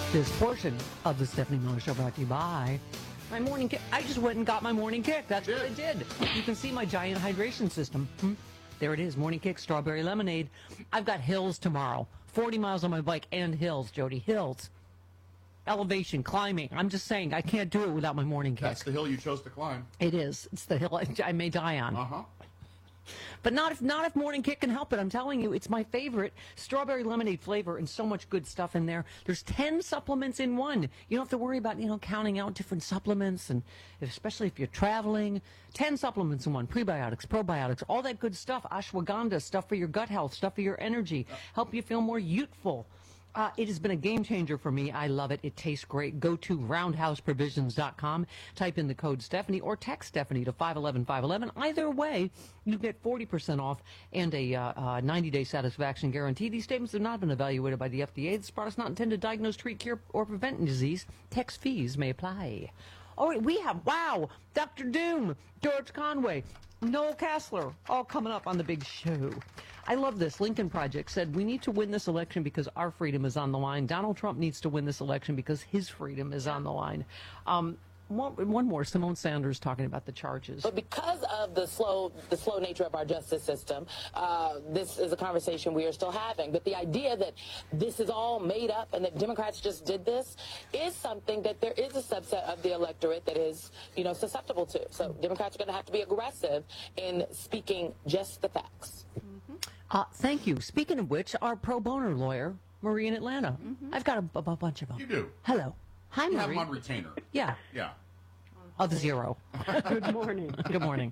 This portion of the Stephanie Miller Show brought to you by my morning kick. I just went and got my morning kick. That's what I did. You can see my giant hydration system. There it is, morning kick, strawberry lemonade. I've got hills tomorrow. 40 miles on my bike and hills, Jody. Hills. Elevation, climbing. I'm just saying, I can't do it without my morning kick. That's the hill you chose to climb. It is. It's the hill I may die on. Uh-huh. But not if morning kick can help it. I'm telling you, it's my favorite strawberry lemonade flavor and so much good stuff in there. There's 10 supplements in one. You don't have to worry about, counting out different supplements, and especially if you're traveling. 10 supplements in one. Prebiotics, probiotics, all that good stuff. Ashwagandha, stuff for your gut health, stuff for your energy, help you feel more youthful. It has been a game changer for me. I love it. It tastes great. Go to roundhouseprovisions.com, type in the code Stephanie, or text Stephanie to 511-511. Either way, you get 40% off and a 90-day satisfaction guarantee. These statements have not been evaluated by the FDA. This product is not intended to diagnose, treat, cure, or prevent disease. Tax fees may apply. All right, we have, Dr. Doom, George Conway, Noel Kassler, all coming up on the big show. I love this. Lincoln Project said, we need to win this election because our freedom is on the line. Donald Trump needs to win this election because his freedom is on the line. One more. Simone Sanders talking about the charges. But because of the slow nature of our justice system, this is a conversation we are still having. But the idea that this is all made up and that Democrats just did this is something that there is a subset of the electorate that is, susceptible to. So Democrats are going to have to be aggressive in speaking just the facts. Thank you. Speaking of which, our pro bono lawyer, Marie in Atlanta. I've got a bunch of them. You do. Hello. Hi, Marie. You have them on retainer. Yeah. Yeah. Of zero. Good morning. Good morning.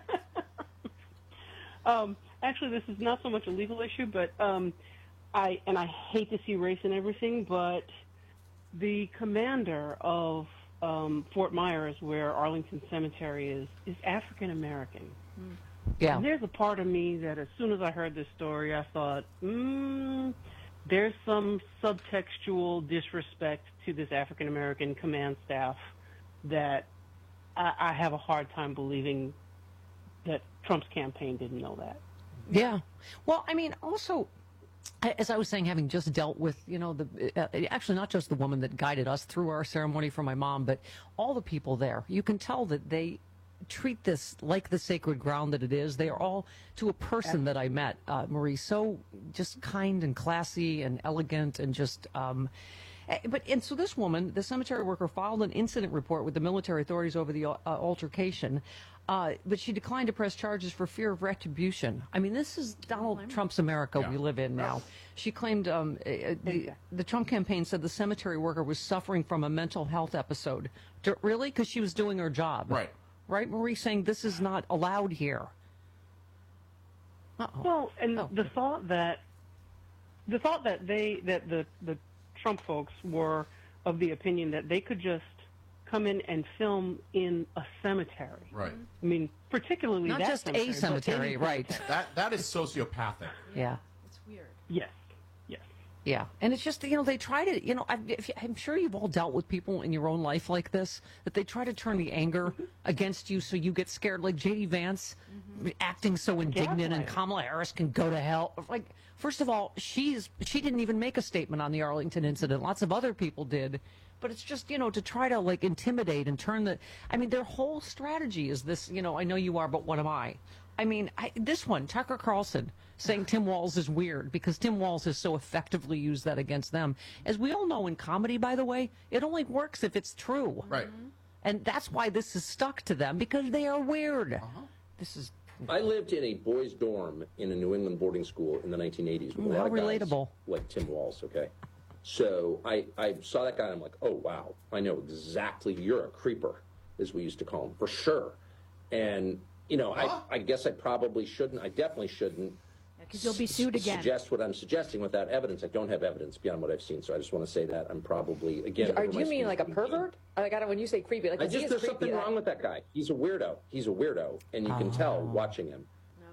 Actually, this is not so much a legal issue, but I hate to see race in everything, but the commander of Fort Myers, where Arlington Cemetery is African American. Yeah. And there's a part of me that as soon as I heard this story, I thought, there's some subtextual disrespect to this African American command staff that I have a hard time believing that Trump's campaign didn't know that. Yeah. Well, I mean, also, as I was saying, having just dealt with, actually not just the woman that guided us through our ceremony for my mom, but all the people there, you can tell that they treat this like the sacred ground that it is. They are all, to a person that I met, Marie, so just kind and classy and elegant and just... And so this woman, the cemetery worker, filed an incident report with the military authorities over the altercation, but she declined to press charges for fear of retribution. I mean, this is Donald Trump's America we live in now. She claimed the Trump campaign said the cemetery worker was suffering from a mental health episode. Really? Because she was doing her job. Right. Right, Marie, saying this is not allowed here. Well, and the thought that the Trump folks were of the opinion that they could just come in and film in a cemetery. Right. I mean, particularly not that just cemetery, a cemetery, right? That is sociopathic. Yeah. It's weird. Yes. Yeah, and it's just, they try to, I'm sure you've all dealt with people in your own life like this, that they try to turn the anger against you so you get scared, like J.D. Vance acting so indignant and Kamala Harris can go to hell. Like, first of all, she didn't even make a statement on the Arlington incident. Lots of other people did. But it's just, to try to, intimidate and turn their whole strategy is this, I know you are, but what am I? I mean, this one, Tucker Carlson, saying Tim Walz is weird because Tim Walz has so effectively used that against them. As we all know in comedy, by the way, it only works if it's true. Right. And that's why this is stuck to them, because they are weird. This is... I lived in a boys' dorm in a New England boarding school in the 1980s with a lot of guys relatable. like Tim Walz, okay? So I saw that guy and I'm like, oh, wow, I know exactly, you're a creeper, as we used to call him, for sure. And, I guess I probably shouldn't, I definitely shouldn't because you'll be sued again. Suggest what I'm suggesting without evidence. I don't have evidence beyond what I've seen, so I just want to say that I'm probably, again... Do you mean like a pervert? When you say creepy, like there's something wrong with that guy. He's a weirdo. And you can tell watching him.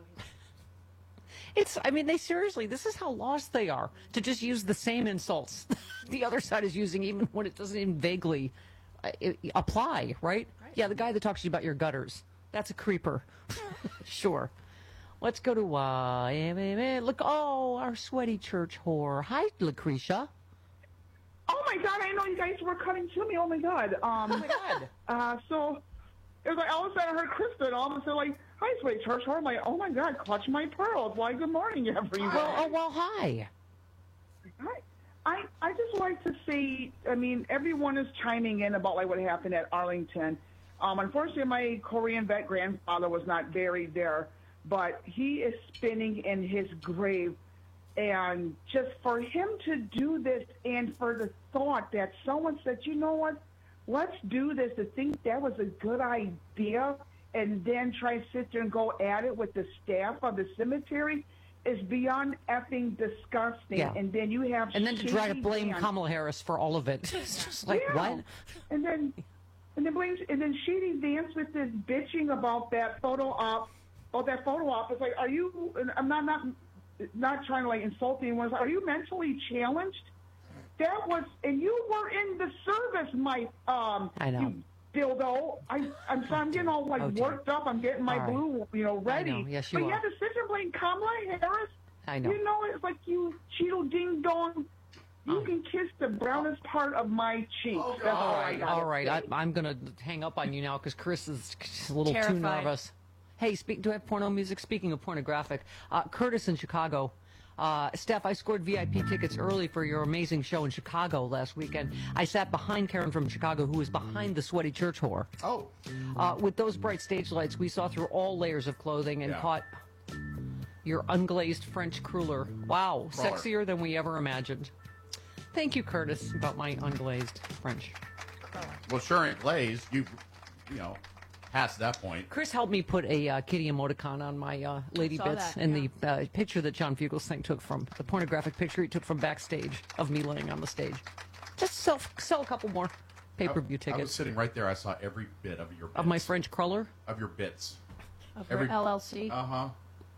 They seriously, this is how lost they are, to just use the same insults the other side is using, even when it doesn't even vaguely apply, right? Yeah, the guy that talks to you about your gutters, that's a creeper. Sure. Let's go to, look, our sweaty church whore. Hi, Lucretia. Oh my God, I know you guys were coming to me. Oh, my God. Oh, my God. So it was like all of a sudden I heard Krista, and all of a sudden, like, hi, sweet church. I'm like, oh, my God, clutch my pearls. Why, good morning, everyone. Well, hi. Hi. I just like to say, I mean, everyone is chiming in about, like, what happened at Arlington. Unfortunately, my Korean vet grandfather was not buried there, but he is spinning in his grave. And just for him to do this, and for the thought that someone said, you know what, let's do this, to think that was a good idea, and then try and sit there and go at it with the staff of the cemetery is beyond effing disgusting. Yeah. And then you have And then to try to blame Shady Kamala Harris for all of it. It's just like, what? And then Shady Vance with this bitching about that photo op. It's like, are you? I'm not trying to like insult anyone. Are you mentally challenged? That was, and you were in the service, my I know. You dildo. I'm getting all like worked up. I'm getting my blue, ready. I know. Yes, but you you are. have to sit there and blame Kamala Harris. I know. You know, it's like you Cheeto Ding Dong. You can kiss the brownest part of my cheek. That's All right. I'm going to hang up on you now because Chris is a little too nervous. Hey, do I have porno music? Speaking of pornographic, Curtis in Chicago. Steph, I scored VIP tickets early for your amazing show in Chicago last weekend. I sat behind Karen from Chicago, who was behind the sweaty church whore. Oh. With those bright stage lights, we saw through all layers of clothing and caught your unglazed French cruller. Wow, Crawler. Sexier than we ever imagined. Thank you, Curtis, about my unglazed French. Well, sure ain't glazed. You know, past that point. Chris helped me put a kitty emoticon on my Lady Saw Bits that, and the picture that John Fugelsang took from the pornographic picture he took from backstage of me laying on the stage. Just sell a couple more pay-per-view tickets. I was sitting right there. I saw every bit of your bits. Of my French cruller? Of your bits. Of your LLC? Uh-huh.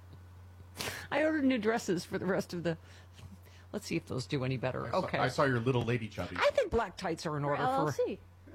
I ordered new dresses for the rest of the... Let's see if those do any better. I saw your little lady chubby. I think black tights are in order for... LLC.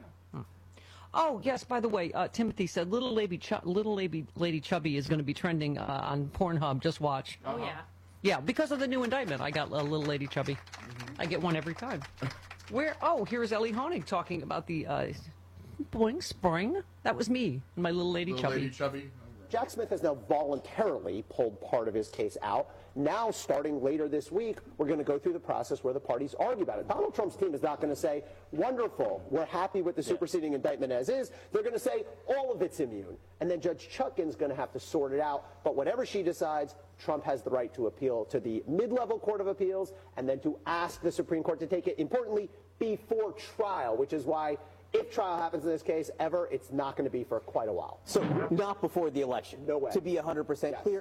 Oh, yes, by the way, Timothy said Little Lady Chubby is going to be trending on Pornhub. Just watch. Oh, yeah. Yeah, because of the new indictment. I got a Little Lady Chubby. I get one every time. Here's Ellie Honig talking about the Boing Spring. That was me, my Little Lady Chubby. Lady Chubby. Jack Smith has now voluntarily pulled part of his case out. Now, starting later this week, we're going to go through the process where the parties argue about it. Donald Trump's team is not going to say, wonderful, we're happy with the superseding indictment as is. They're going to say, all of it's immune. And then Judge Chutkan's going to have to sort it out. But whatever she decides, Trump has the right to appeal to the mid-level Court of Appeals and then to ask the Supreme Court to take it, importantly, before trial, which is why if trial happens in this case ever, it's not going to be for quite a while. So not before the election. No way. To be 100% clear.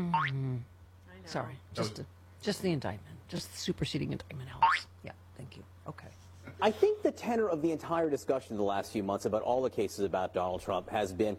Sorry, just the indictment, just the superseding indictment helps. Yeah, thank you. Okay. I think the tenor of the entire discussion the last few months about all the cases about Donald Trump has been,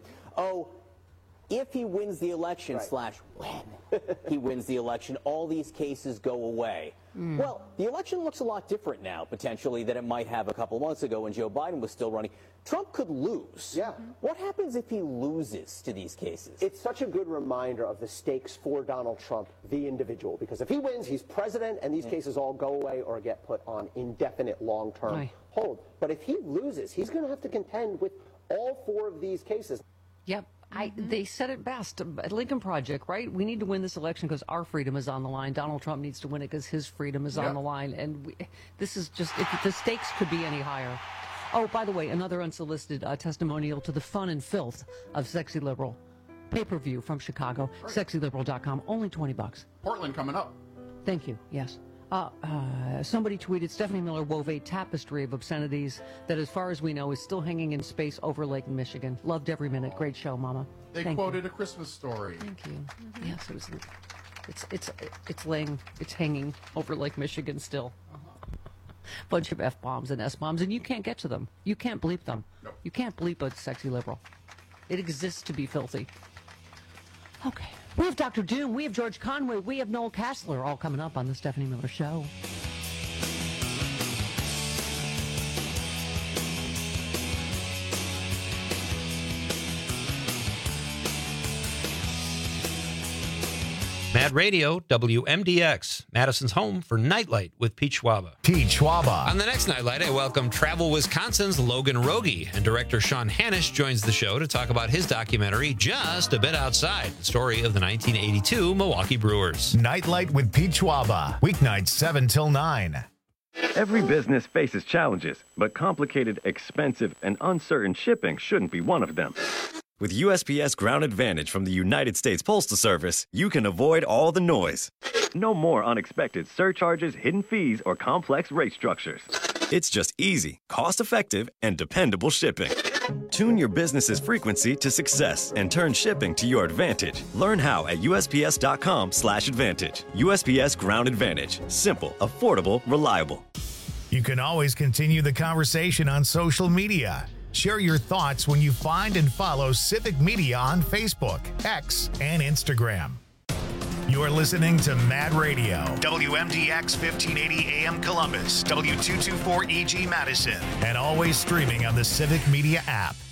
if he wins the election / when he wins the election, all these cases go away. Well, the election looks a lot different now, potentially, than it might have a couple months ago when Joe Biden was still running. Trump could lose. Yeah. What happens if he loses to these cases? It's such a good reminder of the stakes for Donald Trump, the individual, because if he wins, he's president, and these cases all go away or get put on indefinite long-term hold. But if he loses, he's going to have to contend with all 4 of these cases. Yep. They said it best at Lincoln Project, right? We need to win this election because our freedom is on the line. Donald Trump needs to win it because his freedom is on the line. And this is just, if the stakes could be any higher. Oh, by the way, another unsolicited testimonial to the fun and filth of Sexy Liberal. Pay-per-view from Chicago, sexyliberal.com, only $20. Portland coming up. Thank you, yes. Somebody tweeted, Stephanie Miller wove a tapestry of obscenities that, as far as we know, is still hanging in space over Lake Michigan. Loved every minute. Great show, Mama. They quoted a Christmas story. Thank you. Yes, it was. It's hanging over Lake Michigan still. Bunch of F-bombs and S-bombs, and you can't get to them. You can't bleep them. Nope. You can't bleep a Sexy Liberal. It exists to be filthy. Okay. We have Dr. Doom, we have George Conway, we have Noel Castler, all coming up on the Stephanie Miller Show. Mad Radio, WMDX, Madison's home for Nightlight with Pete Schwaba. Pete Schwaba. On the next Nightlight, I welcome Travel Wisconsin's Logan Rogie, and director Sean Hannish joins the show to talk about his documentary, Just a Bit Outside, the story of the 1982 Milwaukee Brewers. Nightlight with Pete Schwaba, weeknights 7 till 9. Every business faces challenges, but complicated, expensive, and uncertain shipping shouldn't be one of them. With USPS Ground Advantage from the United States Postal Service, you can avoid all the noise. No more unexpected surcharges, hidden fees, or complex rate structures. It's just easy, cost-effective, and dependable shipping. Tune your business's frequency to success and turn shipping to your advantage. Learn how at USPS.com/advantage. USPS Ground Advantage. Simple, affordable, reliable. You can always continue the conversation on social media. Share your thoughts when you find and follow Civic Media on Facebook, X, and Instagram. You're listening to Mad Radio, WMDX 1580 AM Columbus, W224EG Madison, and always streaming on the Civic Media app.